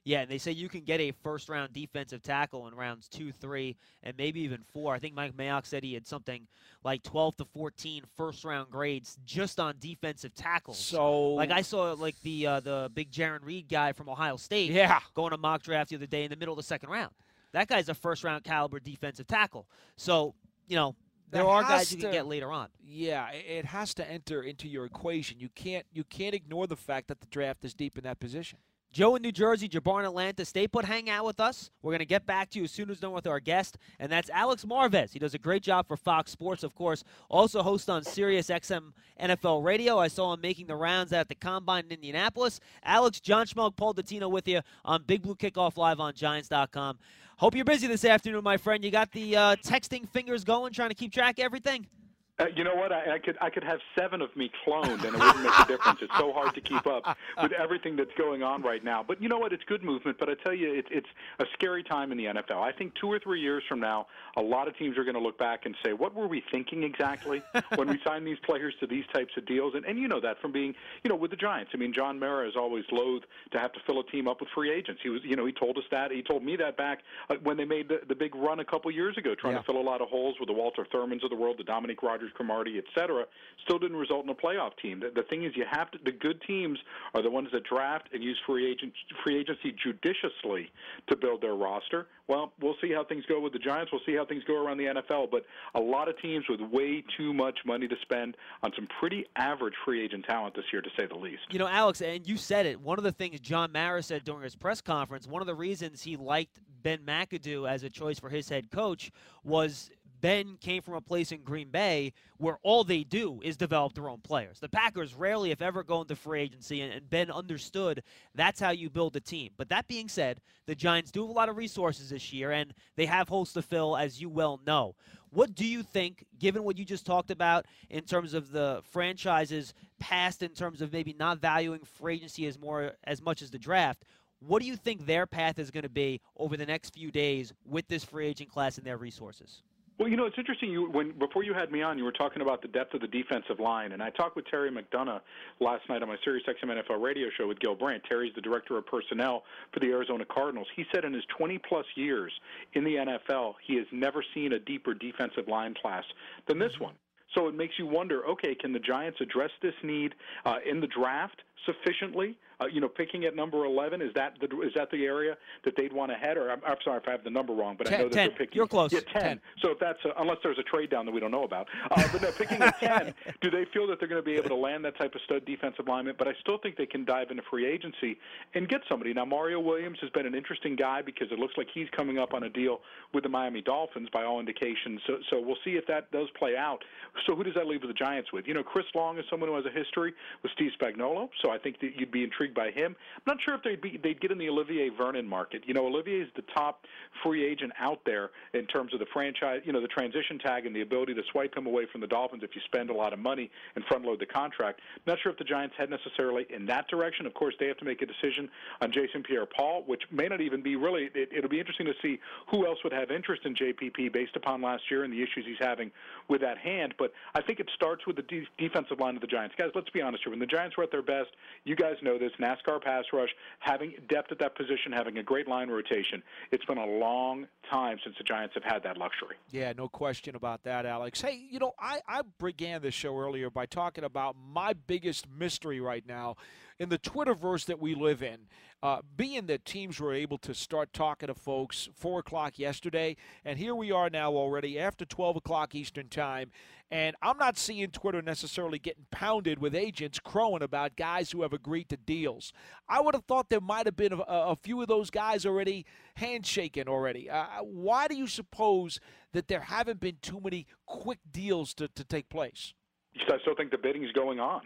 Yeah, and they say you can get a first-round defensive tackle in rounds 2, 3, and maybe even 4. I think Mike Mayock said he had something like 12 to 14 first-round grades just on defensive tackles. So, like I saw, like the big Jaron Reed guy from Ohio State, going to mock draft the other day in the middle of the second round. That guy's a first-round caliber defensive tackle. So, there are guys you can get later on. Yeah, it has to enter into your equation. You can't ignore the fact that the draft is deep in that position. Joe in New Jersey, Jabbar in Atlanta, stay put, hang out with us. We're going to get back to you as soon as we're done with our guest, and that's Alex Marvez. He does a great job for Fox Sports, of course. Also hosts on Sirius XM NFL Radio. I saw him making the rounds at the Combine in Indianapolis. Alex, John Schmelk, Paul Dottino with you on Big Blue Kickoff Live on Giants.com. Hope you're busy this afternoon, my friend. You got the texting fingers going, trying to keep track of everything? You know what? I could have 7 of me cloned, and it wouldn't make a difference. It's so hard to keep up with everything that's going on right now. But you know what? It's good movement. But I tell you, it's a scary time in the NFL. I think 2 or 3 years from now, a lot of teams are going to look back and say, "What were we thinking exactly when we signed these players to these types of deals?" And you know that from being, with the Giants. I mean, John Mara is always loath to have to fill a team up with free agents. He was, he told us that. He told me that back when they made the big run a couple years ago, trying to fill a lot of holes with the Walter Thurmans of the world, the Dominic Rodgers-Cromartie, etc. Still didn't result in a playoff team. The thing is, the good teams are the ones that draft and use free agency judiciously to build their roster. Well, we'll see how things go with the Giants. We'll see how things go around the NFL. But a lot of teams with way too much money to spend on some pretty average free agent talent this year, to say the least. Alex, and you said it, one of the things John Mara said during his press conference, one of the reasons he liked Ben McAdoo as a choice for his head coach was Ben came from a place in Green Bay where all they do is develop their own players. The Packers rarely, if ever, go into free agency, and Ben understood that's how you build a team. But that being said, the Giants do have a lot of resources this year, and they have holes to fill, as you well know. What do you think, given what you just talked about in terms of the franchise's past, in terms of maybe not valuing free agency as much as the draft, what do you think their path is going to be over the next few days with this free agent class and their resources? Well, it's interesting. Before you had me on, you were talking about the depth of the defensive line, and I talked with Terry McDonough last night on my Sirius XM NFL radio show with Gil Brandt. Terry's the director of personnel for the Arizona Cardinals. He said in his 20-plus years in the NFL, he has never seen a deeper defensive line class than this one. So it makes you wonder, okay, can the Giants address this need in the draft sufficiently? Picking at number 11, is that the area that they'd want to head? Or I'm sorry if I have the number wrong, but 10, I know that 10. they're picking. You're close. Yeah, 10. So if that's unless there's a trade down that we don't know about, but no, picking at 10, do they feel that they're going to be able to land that type of stud defensive lineman? But I still think they can dive into free agency and get somebody. Now Mario Williams has been an interesting guy because it looks like he's coming up on a deal with the Miami Dolphins by all indications. So we'll see if that does play out. So who does that leave the Giants with? Chris Long is someone who has a history with Steve Spagnuolo, so I think that you'd be intrigued by him. I'm not sure if they'd get in the Olivier Vernon market. Olivier is the top free agent out there in terms of the franchise, the transition tag and the ability to swipe him away from the Dolphins if you spend a lot of money and front load the contract. Not sure if the Giants head necessarily in that direction. Of course, they have to make a decision on Jason Pierre-Paul, which may not even be really. It'll be interesting to see who else would have interest in JPP based upon last year and the issues he's having with that hand. But I think it starts with the defensive line of the Giants. Guys, let's be honest here. When the Giants were at their best, you guys know this, NASCAR pass rush, having depth at that position, having a great line rotation. It's been a long time since the Giants have had that luxury. Yeah, no question about that, Alex. Hey, I began this show earlier by talking about my biggest mystery right now in the Twitterverse that we live in, being that teams were able to start talking to folks 4 o'clock yesterday, and here we are now already after 12 o'clock Eastern time, and I'm not seeing Twitter necessarily getting pounded with agents crowing about guys who have agreed to deals. I would have thought there might have been a few of those guys already handshaking already. Why do you suppose that there haven't been too many quick deals to take place? I still think the bidding is going on.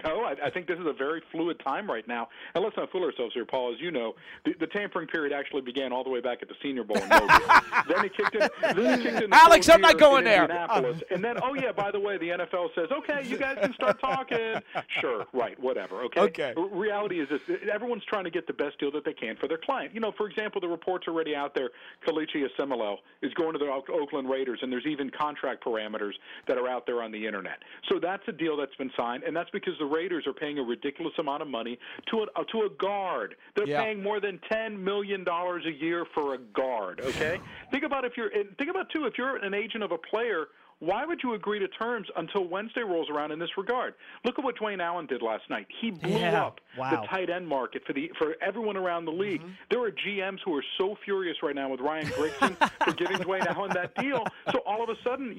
I think this is a very fluid time right now. And let's not fool ourselves here, Paul. As you know, the tampering period actually began all the way back at the Senior Bowl in Mobile. Then it kicked in. Alex, I'm not going there. And then, by the way, the NFL says, okay, you guys can start talking. Sure, right, whatever, okay? Reality is this. Everyone's trying to get the best deal that they can for their client. For example, the reports are already out there. Kalichi Asemelo is going to the Oakland Raiders, and there's even contract parameters that are out there on the Internet. So that's a deal that's been signed, and that's because the Raiders are paying a ridiculous amount of money to a guard. They're paying more than $10 million a year for a guard. Okay, think about if you're an agent of a player. Why would you agree to terms until Wednesday rolls around in this regard? Look at what Dwayne Allen did last night. He blew up the tight end market for everyone around the league. There are GMs who are so furious right now with Ryan Grigson for giving Dwayne Allen that deal. So all of a sudden,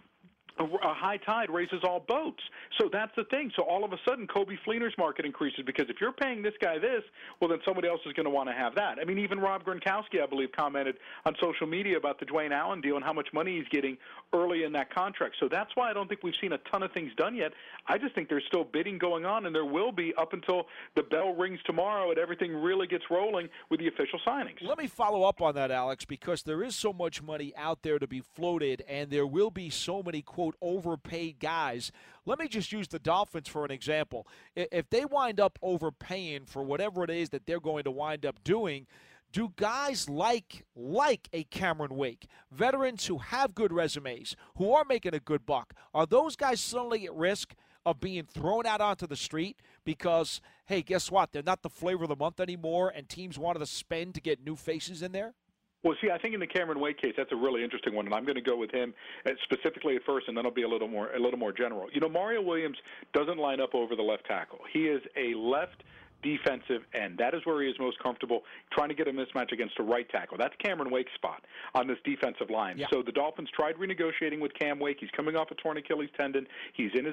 a high tide raises all boats. So that's the thing. So all of a sudden, Kobe Fleener's market increases because if you're paying this guy this, well, then somebody else is going to want to have that. I mean, even Rob Gronkowski, I believe, commented on social media about the Dwayne Allen deal and how much money he's getting early in that contract. So that's why I don't think we've seen a ton of things done yet. I just think there's still bidding going on, and there will be up until the bell rings tomorrow and everything really gets rolling with the official signings. Let me follow up on that, Alex, because there is so much money out there to be floated, and there will be so many, quote, overpaid guys. Let me just use the Dolphins for an example. If they wind up overpaying for whatever it is that they're going to wind up doing, do guys like a Cameron Wake, veterans who have good resumes, who are making a good buck, are those guys suddenly at risk of being thrown out onto the street because, hey, guess what? They're not the flavor of the month anymore, and teams wanted to spend to get new faces in there? Well, see, I think in the Cameron Wake case, that's a really interesting one, and I'm going to go with him specifically at first, and then I'll be a little more general. Mario Williams doesn't line up over the left tackle. He is a left defensive end. That is where he is most comfortable, trying to get a mismatch against a right tackle. That's Cameron Wake's spot on this defensive line. Yeah. So the Dolphins tried renegotiating with Cam Wake. He's coming off a torn Achilles tendon. He's in his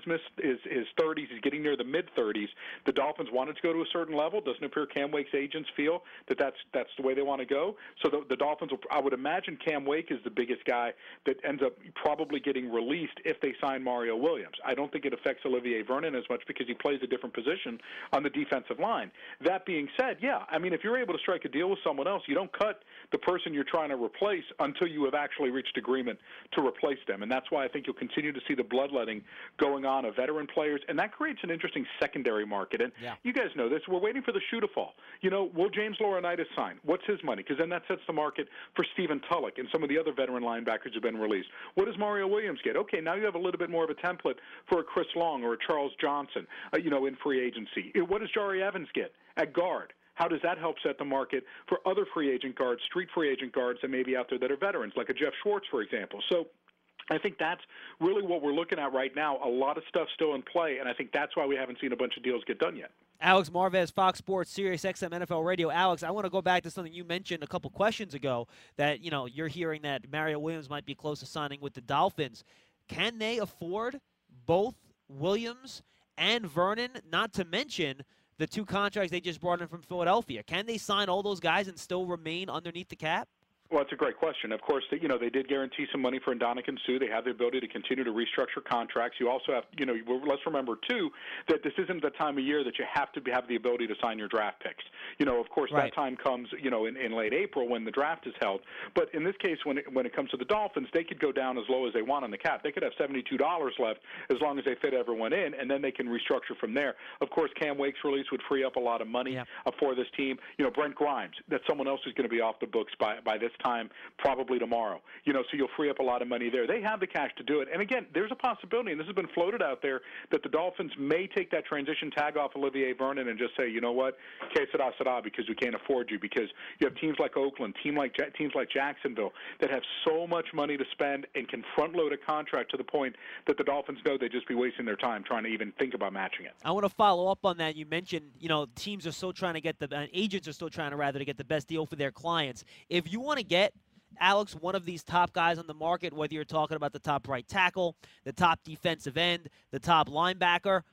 30s. He's getting near the mid-30s. The Dolphins wanted to go to a certain level. Doesn't appear Cam Wake's agents feel that that's the way they want to go. So the Dolphins will, I would imagine Cam Wake is the biggest guy that ends up probably getting released if they sign Mario Williams. I don't think it affects Olivier Vernon as much because he plays a different position on the defensive line. That being said, if you're able to strike a deal with someone else, you don't cut the person you're trying to replace until you have actually reached agreement to replace them. And that's why I think you'll continue to see the bloodletting going on of veteran players, and that creates an interesting secondary market. And you guys know this. We're waiting for the shoe to fall. Will James Laurinaitis sign? What's his money? Because then that sets the market for Stephen Tulloch and some of the other veteran linebackers who've been released. What does Mario Williams get? Okay, now you have a little bit more of a template for a Chris Long or a Charles Johnson, in free agency. What does Jari Evans get at guard? How does that help set the market for other free agent guards, street free agent guards that may be out there that are veterans, like a Jeff Schwartz, for example? So I think that's really what we're looking at right now. A lot of stuff still in play, and I think that's why we haven't seen a bunch of deals get done yet. Alex Marvez, Fox Sports, Sirius XM NFL Radio. Alex, I want to go back to something you mentioned a couple questions ago that, you're hearing that Mario Williams might be close to signing with the Dolphins. Can they afford both Williams and Vernon, not to mention the two contracts they just brought in from Philadelphia? Can they sign all those guys and still remain underneath the cap? Well, it's a great question. Of course, they did guarantee some money for Ndamukong Suh. They have the ability to continue to restructure contracts. You also have, let's remember, too, that this isn't the time of year that you have to have the ability to sign your draft picks. Of course, that time comes, in late April when the draft is held. But in this case, when it comes to the Dolphins, they could go down as low as they want on the cap. They could have $72 left as long as they fit everyone in, and then they can restructure from there. Of course, Cam Wake's release would free up a lot of money for this team. Brent Grimes, that's someone else who's going to be off the books by this time, probably tomorrow. So you'll free up a lot of money there. They have the cash to do it. And again, there's a possibility, and this has been floated out there, that the Dolphins may take that transition tag off Olivier Vernon and just say, you know what, que sera, sera, because we can't afford you, because you have teams like Oakland, teams like Jacksonville that have so much money to spend and can front load a contract to the point that the Dolphins know they'd just be wasting their time trying to even think about matching it. I want to follow up on that. You mentioned, teams are still trying to get agents are still trying to get the best deal for their clients. If you want to get, Alex, one of these top guys on the market, whether you're talking about the top right tackle, the top defensive end, the top linebacker,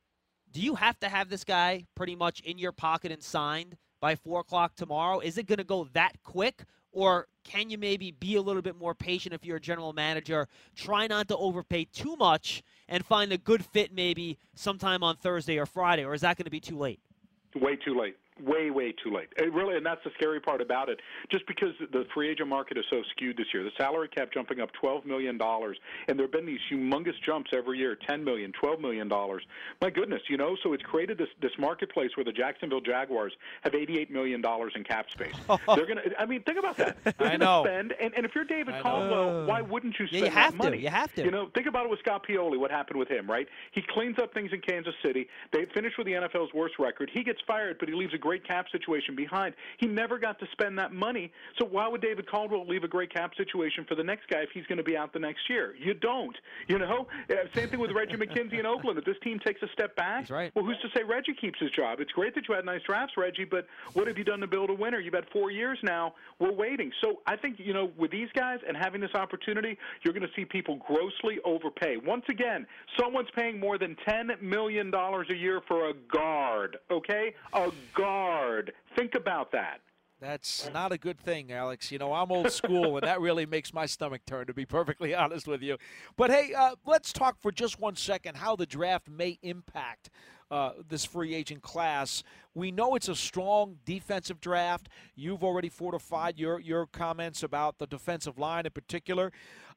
do you have to have this guy pretty much in your pocket and signed by 4 o'clock tomorrow? Is it going to go that quick, or can you maybe be a little bit more patient if you're a general manager, try not to overpay too much and find a good fit maybe sometime on Thursday or Friday, or is that going to be too late? Way too late. way, way too late. It really, and that's the scary part about it. Just because the free agent market is so skewed this year, the salary cap jumping up $12 million, and there have been these humongous jumps every year, $10 million, $12 million. My goodness, so it's created this marketplace where the Jacksonville Jaguars have $88 million in cap space. They're going to, think about that. I know. Spend, and if you're David Caldwell, why wouldn't you spend that money? You have to. Think about it with Scott Pioli, what happened with him, right? He cleans up things in Kansas City. They finished with the NFL's worst record. He gets fired, but he leaves a great cap situation behind. He never got to spend that money, so why would David Caldwell leave a great cap situation for the next guy if he's going to be out the next year? You don't. Same thing with Reggie McKenzie in Oakland. If this team takes a step back, that's right. Well, who's to say Reggie keeps his job? It's great that you had nice drafts, Reggie, but what have you done to build a winner? You've had 4 years now. We're waiting. So I think, with these guys and having this opportunity, you're going to see people grossly overpay. Once again, someone's paying more than $10 million a year for a guard, okay? A guard. Think about that. That's not a good thing, Alex. I'm old school, and that really makes my stomach turn, to be perfectly honest with you. But, hey, let's talk for just 1 second how the draft may impact this free agent class. We know it's a strong defensive draft. You've already fortified your comments about the defensive line in particular.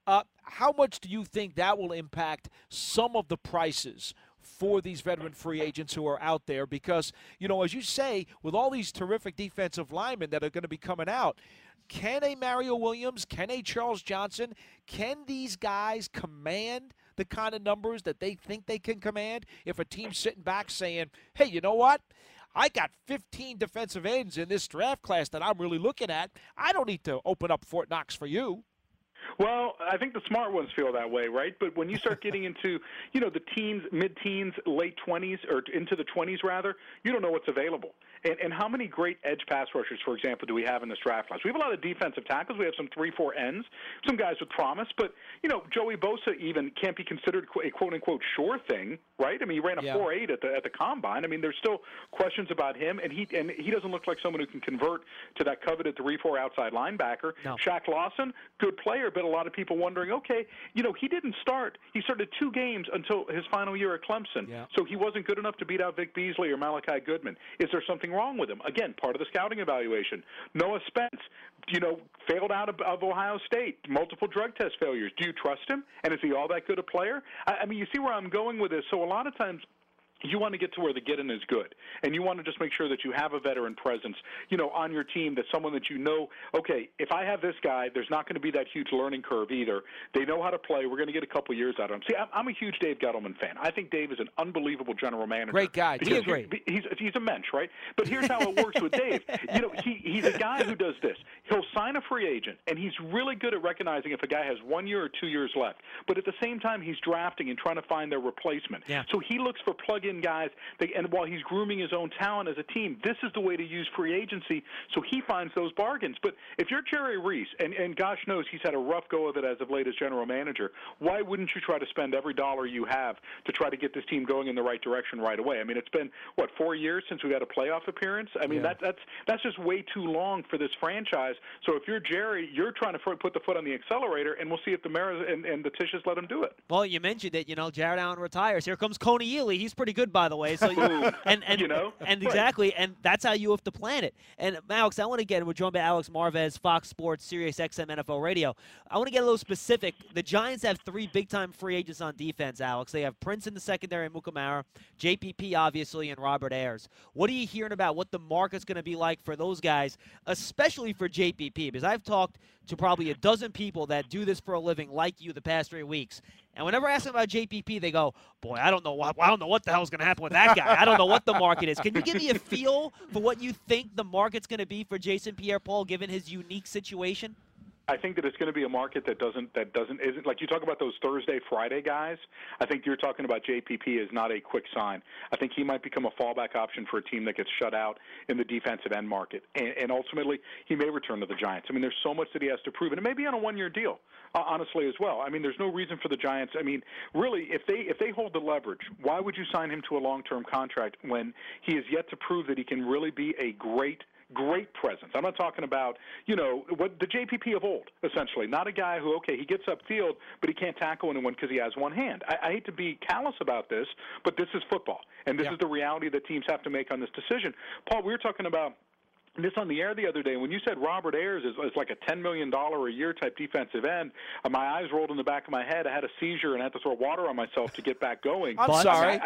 How much do you think that will impact some of the prices for these veteran free agents who are out there? Because, as you say, with all these terrific defensive linemen that are going to be coming out, can a Mario Williams, can a Charles Johnson, can these guys command the kind of numbers that they think they can command if a team's sitting back saying, hey, you know what? I got 15 defensive ends in this draft class that I'm really looking at. I don't need to open up Fort Knox for you. Well, I think the smart ones feel that way, right? But when you start getting into, the teens, mid-teens, late 20s, or into the 20s, rather, you don't know what's available. And how many great edge pass rushers, for example, do we have in this draft class? We have a lot of defensive tackles. We have some 3-4 ends, some guys with promise. But, Joey Bosa even can't be considered a quote-unquote sure thing, right? I mean, he ran a 4.8 at the combine. I mean, there's still questions about him, and he doesn't look like someone who can convert to that coveted 3-4 outside linebacker. No. Shaq Lawson, good player, but a lot of people wondering, okay, he didn't start. He started 2 games until his final year at Clemson, so he wasn't good enough to beat out Vic Beasley or Malachi Goodman. Is there something wrong with him? Again, part of the scouting evaluation. Noah Spence, failed out of Ohio State, multiple drug test failures. Do you trust him? And is he all that good a player? I mean, you see where I'm going with this. So a lot of times you want to get to where the get-in is good, and you want to just make sure that you have a veteran presence, on your team, that's someone that okay, if I have this guy, there's not going to be that huge learning curve either. They know how to play. We're going to get a couple years out of him. See, I'm a huge Dave Gettleman fan. I think Dave is an unbelievable general manager. Great guy. We agree. He's a mensch, right? But here's how it works with Dave. He's a guy who does this. He'll sign a free agent, and he's really good at recognizing if a guy has 1 year or 2 years left. But at the same time, he's drafting and trying to find their replacement. Yeah. So he looks for plug-in guys, and while he's grooming his own talent as a team, this is the way to use free agency, so he finds those bargains. But if you're Jerry Reese, and gosh knows he's had a rough go of it as of late as general manager, why wouldn't you try to spend every dollar you have to try to get this team going in the right direction right away? I mean, it's been, 4 years since we had a playoff appearance? I mean, that's just way too long for this franchise. So if you're Jerry, you're trying to put the foot on the accelerator, and we'll see if the Maras and the Tisches let him do it. Well, you mentioned it, Jared Allen retires. Here comes Coney Ealy. He's pretty good, by the way. So exactly, and that's how you have to plan it. And Alex, I want to we're joined by Alex Marvez, Fox Sports, Sirius XM NFL Radio. I want to get a little specific. The Giants have 3 big-time free agents on defense, Alex. They have Prince in the secondary, Mukamara, JPP, obviously, and Robert Ayers. What are you hearing about what the market's going to be like for those guys, especially for JPP? Because I've talked to probably a dozen people that do this for a living like you the past 3 weeks. And whenever I ask them about JPP, they go, boy, I don't know what the hell's going to happen with that guy. I don't know what the market is. Can you give me a feel for what you think the market's going to be for Jason Pierre-Paul given his unique situation? I think that it's going to be a market that isn't like you talk about those Thursday, Friday guys. I think you're talking about JPP is not a quick sign. I think he might become a fallback option for a team that gets shut out in the defensive end market. And ultimately, he may return to the Giants. I mean, there's so much that he has to prove, and it may be on a 1-year deal, honestly, as well. I mean, there's no reason for the Giants. I mean, really, if they hold the leverage, why would you sign him to a long-term contract when he is yet to prove that he can really be a great great presence. I'm not talking about, what the JPP of old, essentially. Not a guy who, okay, he gets upfield, but he can't tackle anyone because he has one hand. I hate to be callous about this, but this is football, and this is the reality that teams have to make on this decision. Paul, we were talking about this on the air the other day when you said Robert Ayers is like a $10 million a year type defensive end. My eyes rolled in the back of my head. I had a seizure and I had to throw water on myself to get back going. I'm sorry.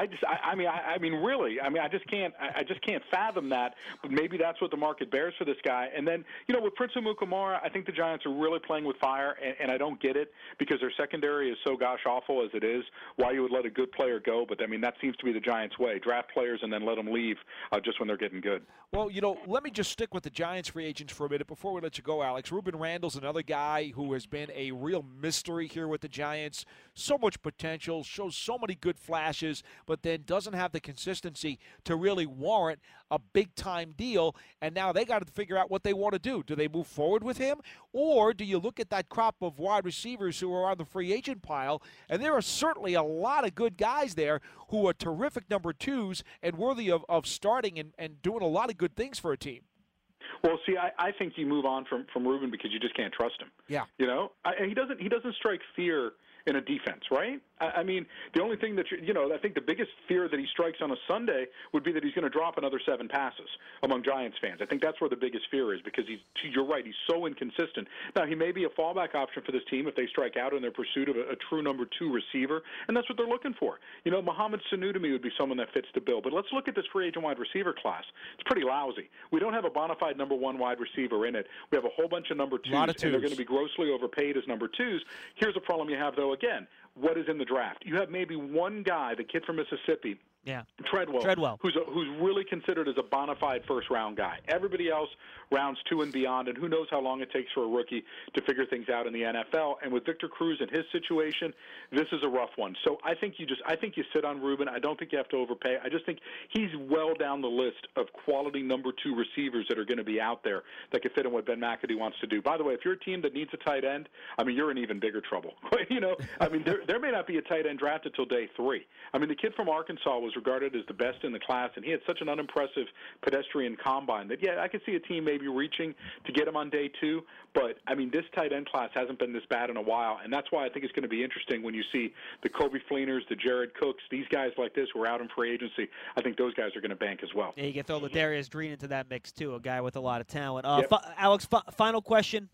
Really. I just can't fathom that. But maybe that's what the market bears for this guy. And then, with Prince Amukamara, I think the Giants are really playing with fire, and I don't get it because their secondary is so gosh awful as it is. Why you would let a good player go? But that seems to be the Giants' way: draft players and then let them leave just when they're getting good. Well, let me just stick with the Giants free agents for a minute before we let you go, Alex. Ruben Randle's another guy who has been a real mystery here with the Giants. So much potential, shows so many good flashes, but then doesn't have the consistency to really warrant a big-time deal. And now they got to figure out what they want to do. Do they move forward with him, or do you look at that crop of wide receivers who are on the free agent pile? And there are certainly a lot of good guys there who are terrific number twos and worthy of starting and doing a lot of good things for a team. Well, see, I think you move on from Ruben because you just can't trust him. Yeah. He doesn't strike fear in a defense, right? The only thing that I think the biggest fear that he strikes on a Sunday would be that he's going to drop another 7 passes among Giants fans. I think that's where the biggest fear is because you're right, he's so inconsistent. Now, he may be a fallback option for this team if they strike out in their pursuit of a true number 2 receiver, and that's what they're looking for. Mohamed Sanu to me would be someone that fits the bill. But let's look at this free agent wide receiver class. It's pretty lousy. We don't have a bona fide number 1 wide receiver in it. We have a whole bunch of number 2s, and they're going to be grossly overpaid as number 2s. Here's a problem you have, though, again. What is in the draft? You have maybe one guy, the kid from Mississippi, Treadwell, who's really considered as a bona fide first-round guy. Everybody else, rounds 2 and beyond, and who knows how long it takes for a rookie to figure things out in the NFL. And with Victor Cruz and his situation, this is a rough one. So I think you sit on Ruben. I don't think you have to overpay. I just think he's well down the list of quality number 2 receivers that are going to be out there that can fit in what Ben McAdoo wants to do. By the way, if you're a team that needs a tight end, you're in even bigger trouble. There may not be a tight end drafted till day 3. The kid from Arkansas was regarded as the best in the class, and he had such an unimpressive pedestrian combine that, I could see a team maybe reaching to get him on day 2. But, this tight end class hasn't been this bad in a while, and that's why I think it's going to be interesting when you see the Kobe Fleeners, the Jared Cooks, these guys like this who are out in free agency. I think those guys are going to bank as well. Yeah, you can throw Ladarius Green into that mix, too, a guy with a lot of talent. Yep. Alex, final question.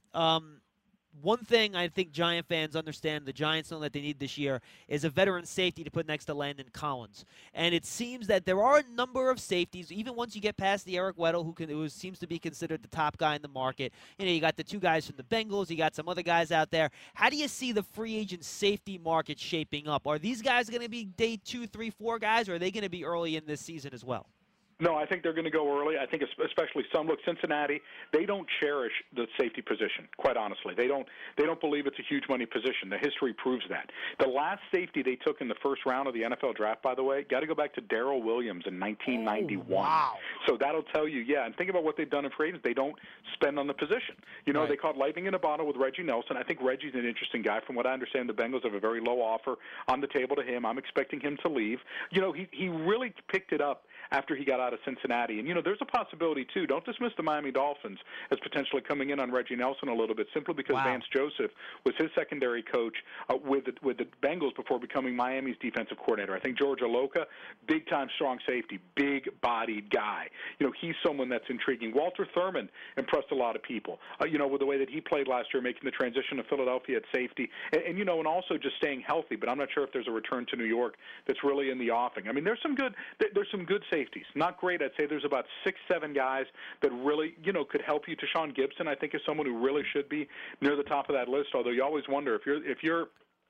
One thing I think Giant fans understand, the Giants know that they need this year, is a veteran safety to put next to Landon Collins. And it seems that there are a number of safeties, even once you get past the Eric Weddle, who seems to be considered the top guy in the market. You got the 2 guys from the Bengals, you got some other guys out there. How do you see the free agent safety market shaping up? Are these guys going to be day 2, 3, 4 guys, or are they going to be early in this season as well? No, I think they're going to go early. I think especially some. Look, Cincinnati, they don't cherish the safety position, quite honestly. They don't believe it's a huge money position. The history proves that. The last safety they took in the first round of the NFL draft, by the way, got to go back to Darrell Williams in 1991. Oh, wow. So that'll tell you, and think about what they've done in free agents. They don't spend on the position. Right. They caught lightning in a bottle with Reggie Nelson. I think Reggie's an interesting guy. From what I understand, the Bengals have a very low offer on the table to him. I'm expecting him to leave. He really picked it up after he got out of Cincinnati. And, there's a possibility, too. Don't dismiss the Miami Dolphins as potentially coming in on Reggie Nelson a little bit, simply because Vance Joseph was his secondary coach with the Bengals before becoming Miami's defensive coordinator. I think George Aloka, big-time strong safety, big-bodied guy. He's someone that's intriguing. Walter Thurman impressed a lot of people, with the way that he played last year, making the transition to Philadelphia at safety. And also just staying healthy, but I'm not sure if there's a return to New York that's really in the offing. There's some good safeties. Not great. I'd say there's about 6-7 guys that really, could help you. Tashawn Gibson, I think, is someone who really should be near the top of that list, although you always wonder if you're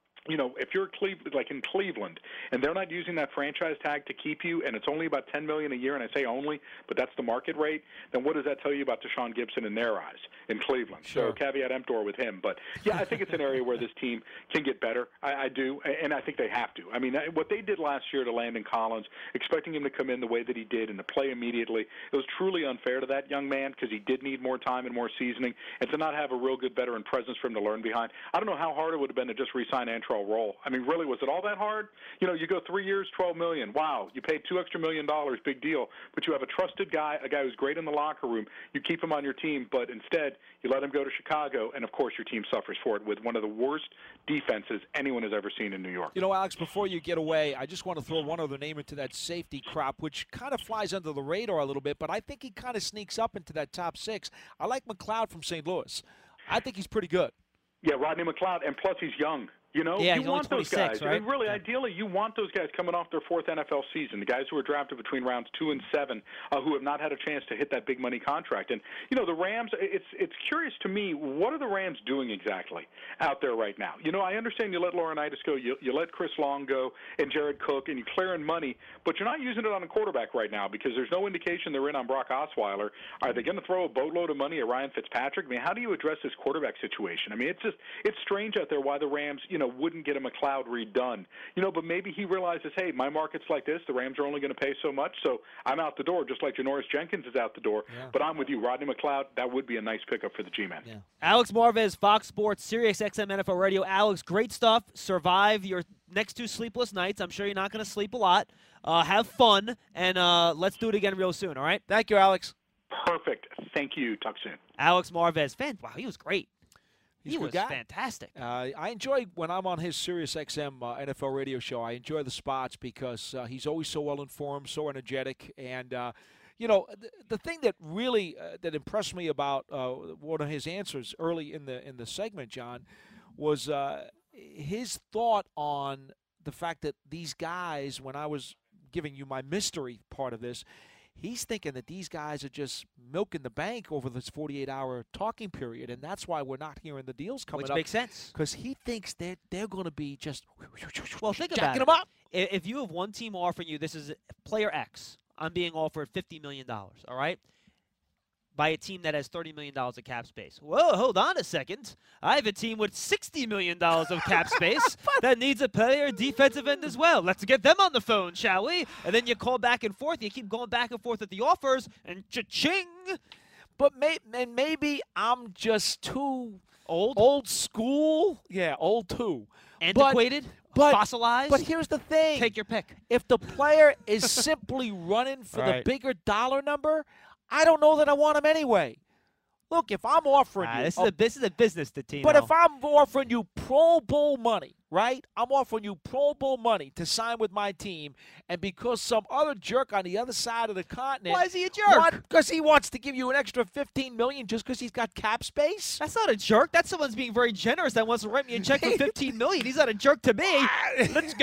in Cleveland, and they're not using that franchise tag to keep you, and it's only about $10 million a year, and I say only, but that's the market rate, then what does that tell you about Tashawn Gibson in their eyes in Cleveland? Sure. So caveat emptor with him. But, I think it's an area where this team can get better. I do, and I think they have to. What they did last year to Landon Collins, expecting him to come in the way that he did and to play immediately, it was truly unfair to that young man because he did need more time and more seasoning, and to not have a real good veteran presence for him to learn behind. I don't know how hard it would have been to just re-sign Antrell NFL role. I mean, really, was it all that hard? You know, you go 3 years, $12 million. Wow, you paid $2 extra million, big deal. But you have a trusted guy, a guy who's great in the locker room. You keep him on your team, but instead you let him go to Chicago, and of course your team suffers for it with one of the worst defenses anyone has ever seen in New York. You know, Alex, before you get away, I just want to throw one other name into that safety crop, which kind of flies under the radar a little bit, but I think he kind of sneaks up into that top 6. I like McLeod from St. Louis. I think he's pretty good. Yeah, Rodney McLeod, and plus he's young. You know, yeah, you want those guys. Right? I mean, really, ideally, you want those guys coming off their 4th NFL season, the guys who were drafted between rounds 2 and 7, who have not had a chance to hit that big money contract. And, you know, the Rams, it's curious to me, what are the Rams doing exactly out there right now? You know, I understand you let Laurinaitis go, you let Chris Long go, and Jared Cook, and you're clearing money, but you're not using it on a quarterback right now because there's no indication they're in on Brock Osweiler. Are they going to throw a boatload of money at Ryan Fitzpatrick? I mean, how do you address this quarterback situation? I mean, it's strange out there why the Rams, you know, wouldn't get a McLeod redone, you know, but maybe he realizes, hey, my market's like this. The Rams are only going to pay so much, so I'm out the door, just like Janoris Jenkins is out the door. Yeah. But I'm with you, Rodney McLeod. That would be a nice pickup for the G-Men. Yeah. Alex Marvez, Fox Sports, Sirius XM NFL Radio. Alex, great stuff. Survive your next 2 sleepless nights. I'm sure you're not going to sleep a lot. Have fun, and let's do it again real soon. All right? Thank you, Alex. Perfect. Thank you. Talk soon. Alex Marvez, wow, he was great. He was fantastic. I enjoy when I'm on his Sirius XM NFL radio show. I enjoy the spots because he's always so well informed, so energetic, and you know the thing that really that impressed me about one of his answers early in the segment, John, was his thought on the fact that these guys, when I was giving you my mystery part of this, he's thinking that these guys are just milking the bank over this 48-hour talking period, and that's why we're not hearing the deals coming up. Which makes sense. Because he thinks they're going to be just think about jacking it. them up. If you have one team offering you, this is player X, I'm being offered $50 million, all right, by a team that has $30 million of cap space. Whoa, hold on a second. I have a team with $60 million of cap space that needs a player defensive end as well. Let's get them on the phone, shall we? And then you call back and forth. You keep going back and forth with the offers, and cha-ching. But maybe I'm just too old school. Yeah, old too. Antiquated? Fossilized? But here's the thing. Take your pick. If the player is simply running for the bigger dollar number, I don't know that I want him anyway. Look, if I'm offering you... This is a business, Tino. But if I'm offering you Pro Bowl money, right? I'm offering you Pro Bowl money to sign with my team, and because some other jerk on the other side of the continent... Why is he a jerk? Because he wants to give you an extra $15 million just because he's got cap space? That's not a jerk. That's someone's being very generous that wants to write me a check for $15 million. He's not a jerk to me. Let's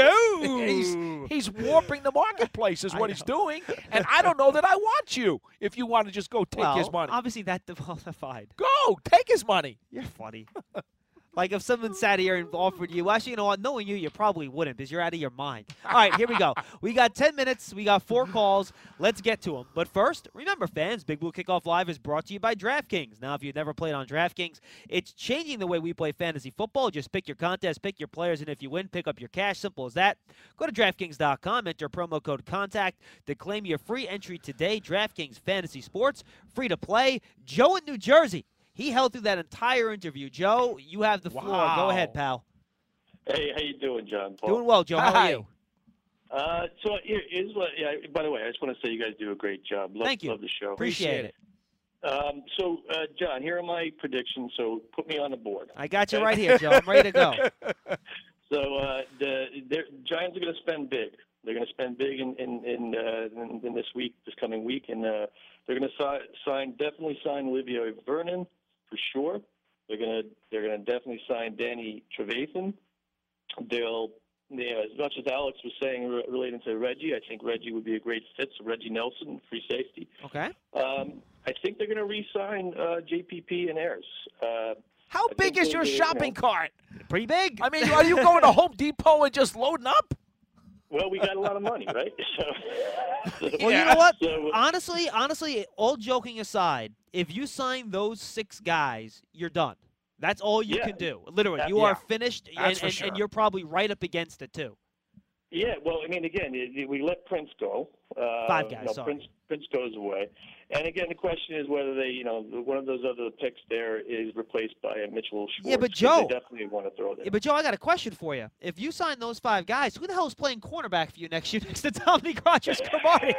go. He's warping the marketplace is what he's doing, and I don't know that I want you if you want to just go take his money. Obviously that qualified. Go! Take his money. You're funny. Like if someone sat here and offered you, actually, you know what, knowing you probably wouldn't because you're out of your mind. All right, here we go. We got 10 minutes. We got 4 calls. Let's get to them. But first, remember, fans, Big Blue Kickoff Live is brought to you by DraftKings. Now, if you've never played on DraftKings, it's changing the way we play fantasy football. Just pick your contest, pick your players, and if you win, pick up your cash. Simple as that. Go to DraftKings.com, enter promo code CONTACT to claim your free entry today. DraftKings Fantasy Sports, free to play. Joe in New Jersey. He held through that entire interview. Joe, you have the floor. Go ahead, pal. Hey, how you doing, John? Paul? Doing well, Joe. How are you? So here's what. Yeah. By the way, I just want to say you guys do a great job. Thank you. Love the show. Appreciate it. So, John, here are my predictions. So put me on the board. I got you right here, Joe. I'm ready to go. So the Giants are going to spend big. They're going to spend big in this coming week, and they're going to definitely sign Olivier Vernon for sure. They're going to definitely sign Danny Trevathan. As much as Alex was saying relating to Reggie, I think Reggie would be a great fit. So Reggie Nelson, free safety. Okay. I think they're going to re-sign JPP and Ayers. How big is your shopping cart? Pretty big. I mean, are you going to Home Depot and just loading up? Well, we got a lot of money, right? Well, you know what? Honestly, all joking aside, if you sign those 6 guys, you're done. That's all you can do. Literally, you are finished, and you're probably right up against it, too. Yeah, well, I mean, again, we let Prince go. 5 guys, sorry. Prince goes away. And again, the question is whether they, one of those other picks there is replaced by a Mitchell Schwartz. Yeah, but Joe, they definitely want to throw that. Yeah, but Joe, I got a question for you. If you sign those 5 guys, who the hell is playing cornerback for you next year next to Dominique Rodgers-Cromartie?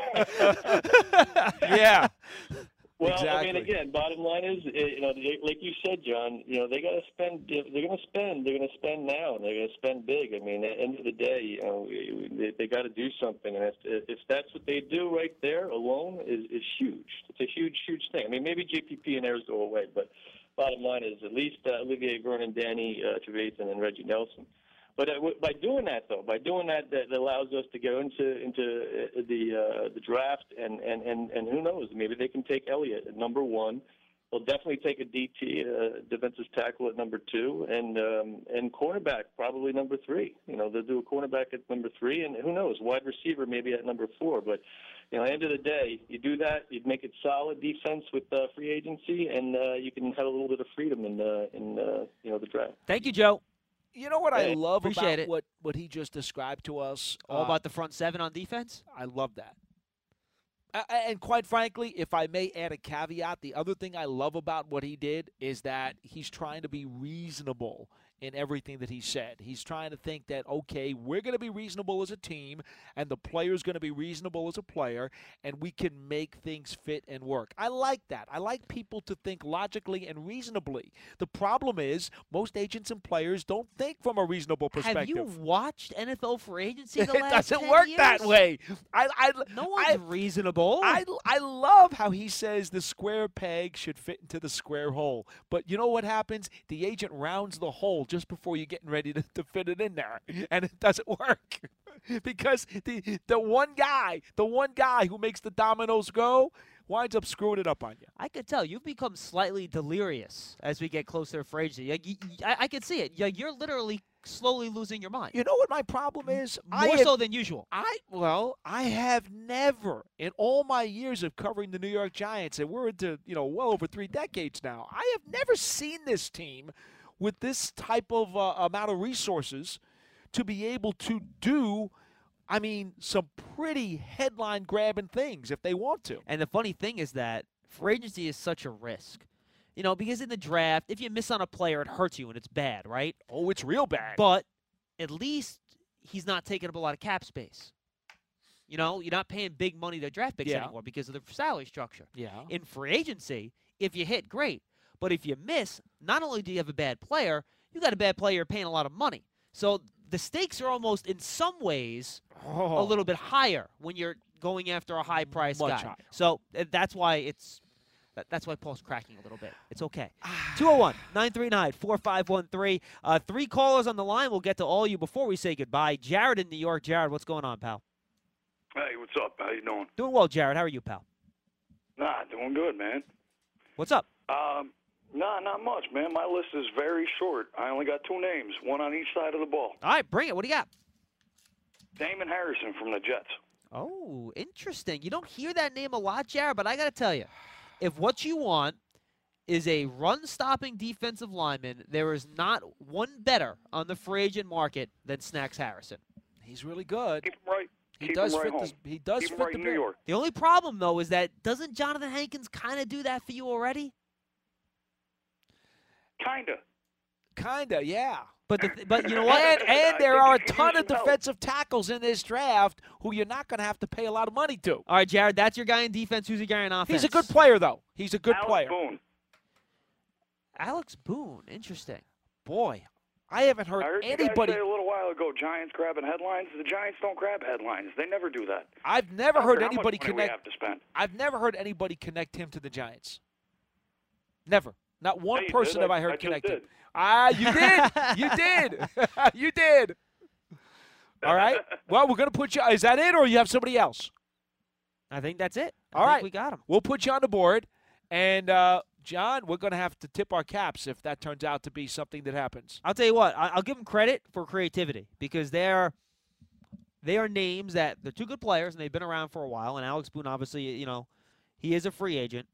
Yeah. Well, exactly. I mean, again, bottom line is, like you said, John, they got to spend. They're going to spend. They're going to spend now, and they're going to spend big. I mean, at the end of the day, they got to do something, and if that's what they do right there alone is huge. It's a huge, huge thing. I mean, maybe JPP and theirs go away, but bottom line is at least Olivier Vernon, Danny Trevathan, and Reggie Nelson. But by doing that, that allows us to go into the draft, and who knows? Maybe they can take Elliott at number 1. They'll definitely take a DT, defensive tackle at number 2, and cornerback probably number 3. They'll do a cornerback at number 3, and who knows? Wide receiver maybe at number 4. But at the end of the day, you do that, you'd make it solid defense with free agency, and you can have a little bit of freedom in the draft. Thank you, Joe. You know what I love Appreciate about it. what he just described to us? All about the front 7 on defense? I love that. And quite frankly, if I may add a caveat, the other thing I love about what he did is that he's trying to be reasonable in everything that he said. He's trying to think that, okay, we're going to be reasonable as a team, and the player's going to be reasonable as a player, and we can make things fit and work. I like that. I like people to think logically and reasonably. The problem is most agents and players don't think from a reasonable perspective. Have you watched NFL free agency the It last 10 doesn't work years? that way. No one's reasonable. I love how he says the square peg should fit into the square hole. But you know what happens? The agent rounds the hole just before you're getting ready to fit it in there, and it doesn't work because the one guy who makes the dominoes go winds up screwing it up on you. I could tell you've become slightly delirious as we get closer to free agency. I could see it. You're literally slowly losing your mind. You know what my problem is? More so than usual. I have never, in all my years of covering the New York Giants, and we're into well over 3 decades now, I have never seen this team with this type of amount of resources to be able to do, some pretty headline-grabbing things if they want to. And the funny thing is that free agency is such a risk. Because in the draft, if you miss on a player, it hurts you and it's bad, right? Oh, it's real bad. But at least he's not taking up a lot of cap space. You're not paying big money to draft picks anymore because of the salary structure. Yeah. In free agency, if you hit, great. But if you miss, not only do you have a bad player, you got a bad player you're paying a lot of money. So the stakes are almost, in some ways, a little bit higher when you're going after a high-priced guy. Higher. So that's why that's why Paul's cracking a little bit. It's okay. 201-939-4513. 3 callers on the line. We'll get to all you before we say goodbye. Jared in New York. Jared, what's going on, pal? Hey, what's up? How you doing? Doing well, Jared. How are you, pal? Nah, doing good, man. What's up? Nah, not much, man. My list is very short. I only got 2 names, one on each side of the ball. All right, bring it. What do you got? Damon Harrison from the Jets. Oh, interesting. You don't hear that name a lot, Jared, but I got to tell you, if what you want is a run-stopping defensive lineman, there is not one better on the free agent market than Snacks Harrison. He's really good. Keep him right. He does fit right in New York. The only problem, though, is that doesn't Jonathan Hankins kind of do that for you already? Kinda, yeah. But you know what? And there are a ton of defensive tackles in this draft who you're not going to have to pay a lot of money to. All right, Jared, that's your guy in defense. Who's your guy in offense? He's a good player, though. He's a good player. Boone. Alex Boone. Interesting. Boy, I haven't heard anybody. You guys say a little while ago, Giants grabbing headlines. The Giants don't grab headlines. They never do that. I've never heard anybody connect. I've never heard anybody connect him to the Giants. Never. Not one Hey, person have I heard just connect him. did. You did. You did. You did. All right. Well, we're going to put you. Is that it, or you have somebody else? I think that's it. All right. We got him. We'll put you on the board. And, John, we're going to have to tip our caps if that turns out to be something that happens. I'll tell you what. I'll give them credit for creativity because they are names that they're 2 good players, and they've been around for a while. And Alex Boone, obviously, he is a free agent.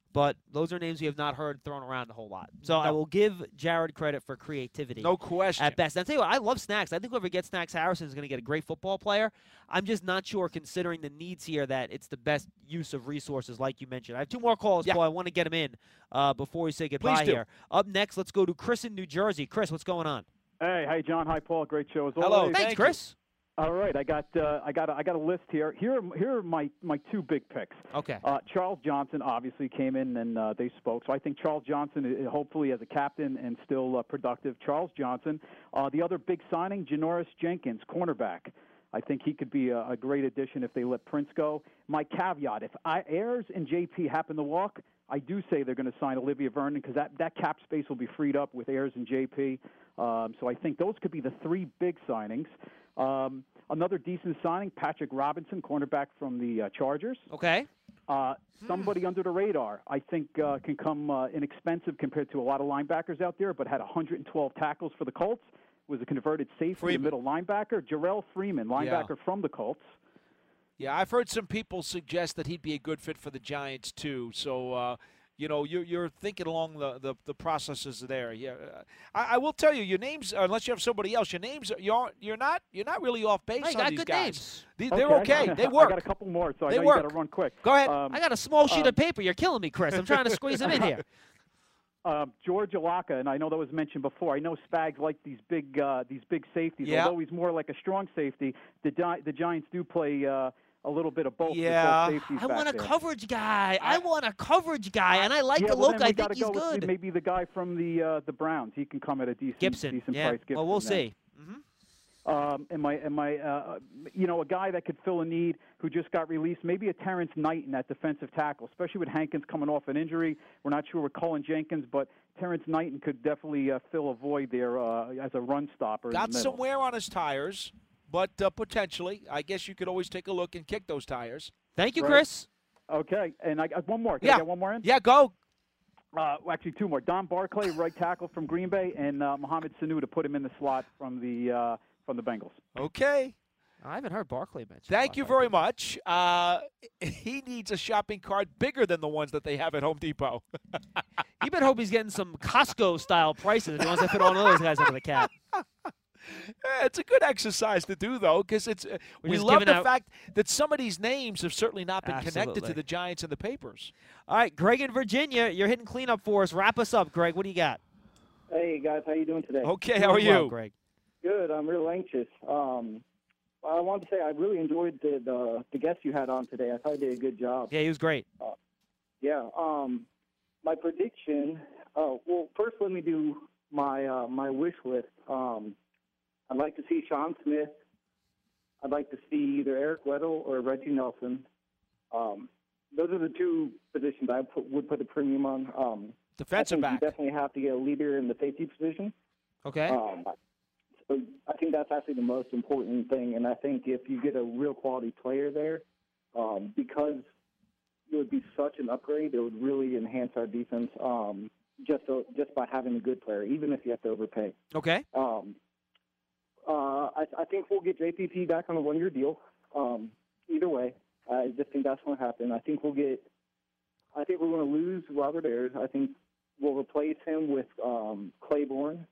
But those are names we have not heard thrown around a whole lot. So I will give Jared credit for creativity. No question. At best. And I'll tell you what, I love Snacks. I think whoever gets Snacks Harrison is going to get a great football player. I'm just not sure, considering the needs here, that it's the best use of resources, like you mentioned. I have 2 more calls, Paul. I want to get them in before we say goodbye here. Up next, let's go to Chris in New Jersey. Chris, what's going on? Hey, John. Hi, Paul. Great show as always. Hello. Thanks, Chris. All right, I got a list here. Here are my 2 big picks. Okay. Charles Johnson obviously came in and they spoke. So I think Charles Johnson, hopefully as a captain and still productive. Charles Johnson. The other big signing, Janoris Jenkins, cornerback. I think he could be a great addition if they let Prince go. My caveat: if Ayers and JP happen to walk, I do say they're going to sign Olivia Vernon because that cap space will be freed up with Ayers and JP. So I think those could be the 3 big signings. Another decent signing, Patrick Robinson, cornerback from the Chargers. Okay. Somebody under the radar, I think, can come inexpensive compared to a lot of linebackers out there, but had 112 tackles for the Colts, was a converted safety, a middle linebacker. Jarrell Freeman, linebacker from the Colts. Yeah, I've heard some people suggest that he'd be a good fit for the Giants, too. So, you're thinking along the processes there. Yeah, I will tell you, your names, unless you have somebody else, your names you're not really off base on these guys. They're okay. They work. I got a couple more, so I know work. you got to run quick. Go ahead. I got a small sheet of paper. You're killing me, Chris. I'm trying to squeeze them in here. George Alaka, and I know that was mentioned before. I know Spags like these big safeties. Yeah. Although he's more like a strong safety, the Giants do play a little bit of both. Yeah, with both safeties I want a back there. coverage guy. I want a coverage guy, and I like the look. I think he's good. With maybe the guy from the Browns. He can come at a decent price. Gibson. Well, we'll see. And my a guy that could fill a need who just got released, maybe a Terrence Knight in that defensive tackle, especially with Hankins coming off an injury. We're not sure with Cullen Jenkins, but Terrence Knighton could definitely fill a void there as a run stopper. Got some wear on his tires, but potentially, I guess you could always take a look and kick those tires. Thank you, Chris. Okay, and I got one more. Can I get one more in? Yeah, go. Actually, 2 more. Don Barclay, right tackle from Green Bay, and Mohamed Sanu to put him in the slot from the Bengals. Okay. I haven't heard Barclay mentioned. Thank you very much. He needs a shopping cart bigger than the ones that they have at Home Depot. You better hope he's getting some Costco-style prices if he wants to fit all those guys under the cap. It's a good exercise to do, though, because we love the fact that some of these names have certainly not been connected to the Giants in the papers. All right, Greg in Virginia, you're hitting cleanup for us. Wrap us up, Greg. What do you got? Hey, guys. How you doing today? Okay, how are you? Greg? Good. I'm real anxious. I wanted to say I really enjoyed the guest you had on today. I thought you did a good job. Yeah, he was great. My prediction. Well, first let me do my wish list. I'd like to see Sean Smith. I'd like to see either Eric Weddle or Reggie Nelson. Those are the 2 positions I would put a premium on. Defensive back. You definitely have to get a leader in the safety position. Okay. So I think that's actually the most important thing, and I think if you get a real quality player there, because it would be such an upgrade, it would really enhance our defense just by having a good player, even if you have to overpay. Okay. I think we'll get JPP back on a 1-year deal. Either way, I just think that's going to happen. I think we're going to lose Robert Ayers. I think we'll replace him with Claiborne.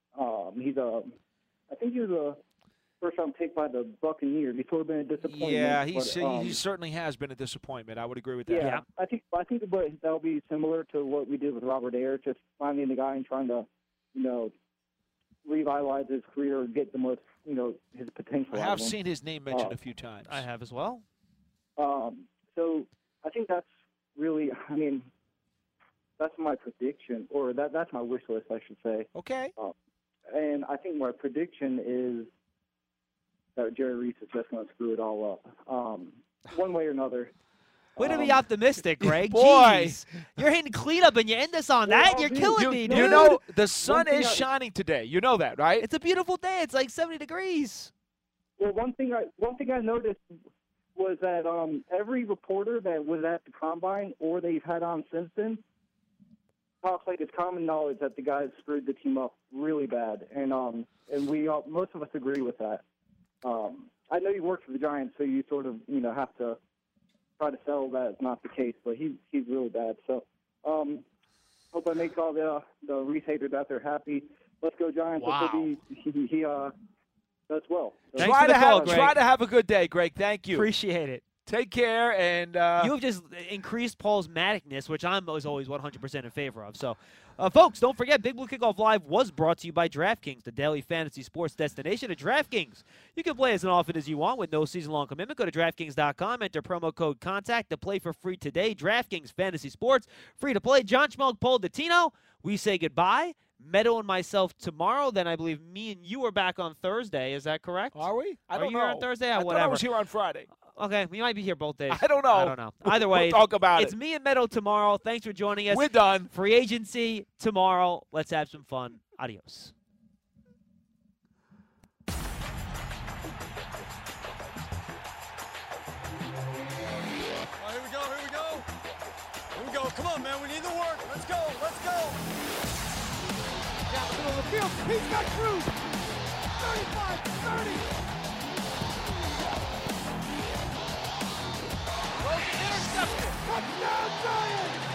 I think he was a first-round pick by the Buccaneers. He's sort of been a disappointment. Yeah, he certainly has been a disappointment. I would agree with that. Yeah, I think that'll be similar to what we did with Robert Ayers, just finding the guy and trying to, revitalize his career or get the most, his potential. I have seen his name mentioned a few times. I have as well. So I think that's really, that's my prediction, or that's my wish list, I should say. Okay. And I think my prediction is that Jerry Reese is just going to screw it all up, one way or another. Way to be optimistic, Greg. Boy. Jeez. You're hitting cleanup and you end this on that? You're killing me, dude. You know, the sun is shining today. You know that, right? It's a beautiful day. It's like 70 degrees. Well, one thing I noticed was that every reporter that was at the Combine or they've had on since then talks like it's common knowledge that the guys screwed the team up really bad, and we all, most of us agree with that. I know you work for the Giants, so you sort of have to try to sell that it's not the case, but he's really bad. So Hope I make all the Reese haters out there happy. Let's go Giants. Wow. Hope he does well. So Try to have a good day, Greg. Thank you. Appreciate it. Take care, and you have just increased Paul's manicness, which I'm always 100% in favor of. So, folks, don't forget, Big Blue Kickoff Live was brought to you by DraftKings, the daily fantasy sports destination at DraftKings. You can play as often as you want with no season-long commitment. Go to DraftKings.com, enter promo code CONTACT to play for free today. DraftKings Fantasy Sports, free to play. John Schmelk, Paul Dottino, we say goodbye. Meadow and myself tomorrow. Then I believe me and you are back on Thursday. Is that correct? Are we? I don't know. Are you here on Thursday? I Whatever. thought I was here on Friday. Okay, we might be here both days. I don't know. Either way, we'll talk about it's it. me and Meadow tomorrow. Thanks for joining us. We're done. Free agency tomorrow. Let's have some fun. Adios. Here we go. Here we go. Come on, man. We need the work. Let's go. Down the middle of the field. He's got Cruz. 35, 30. Intercepted. Touchdown, Giants!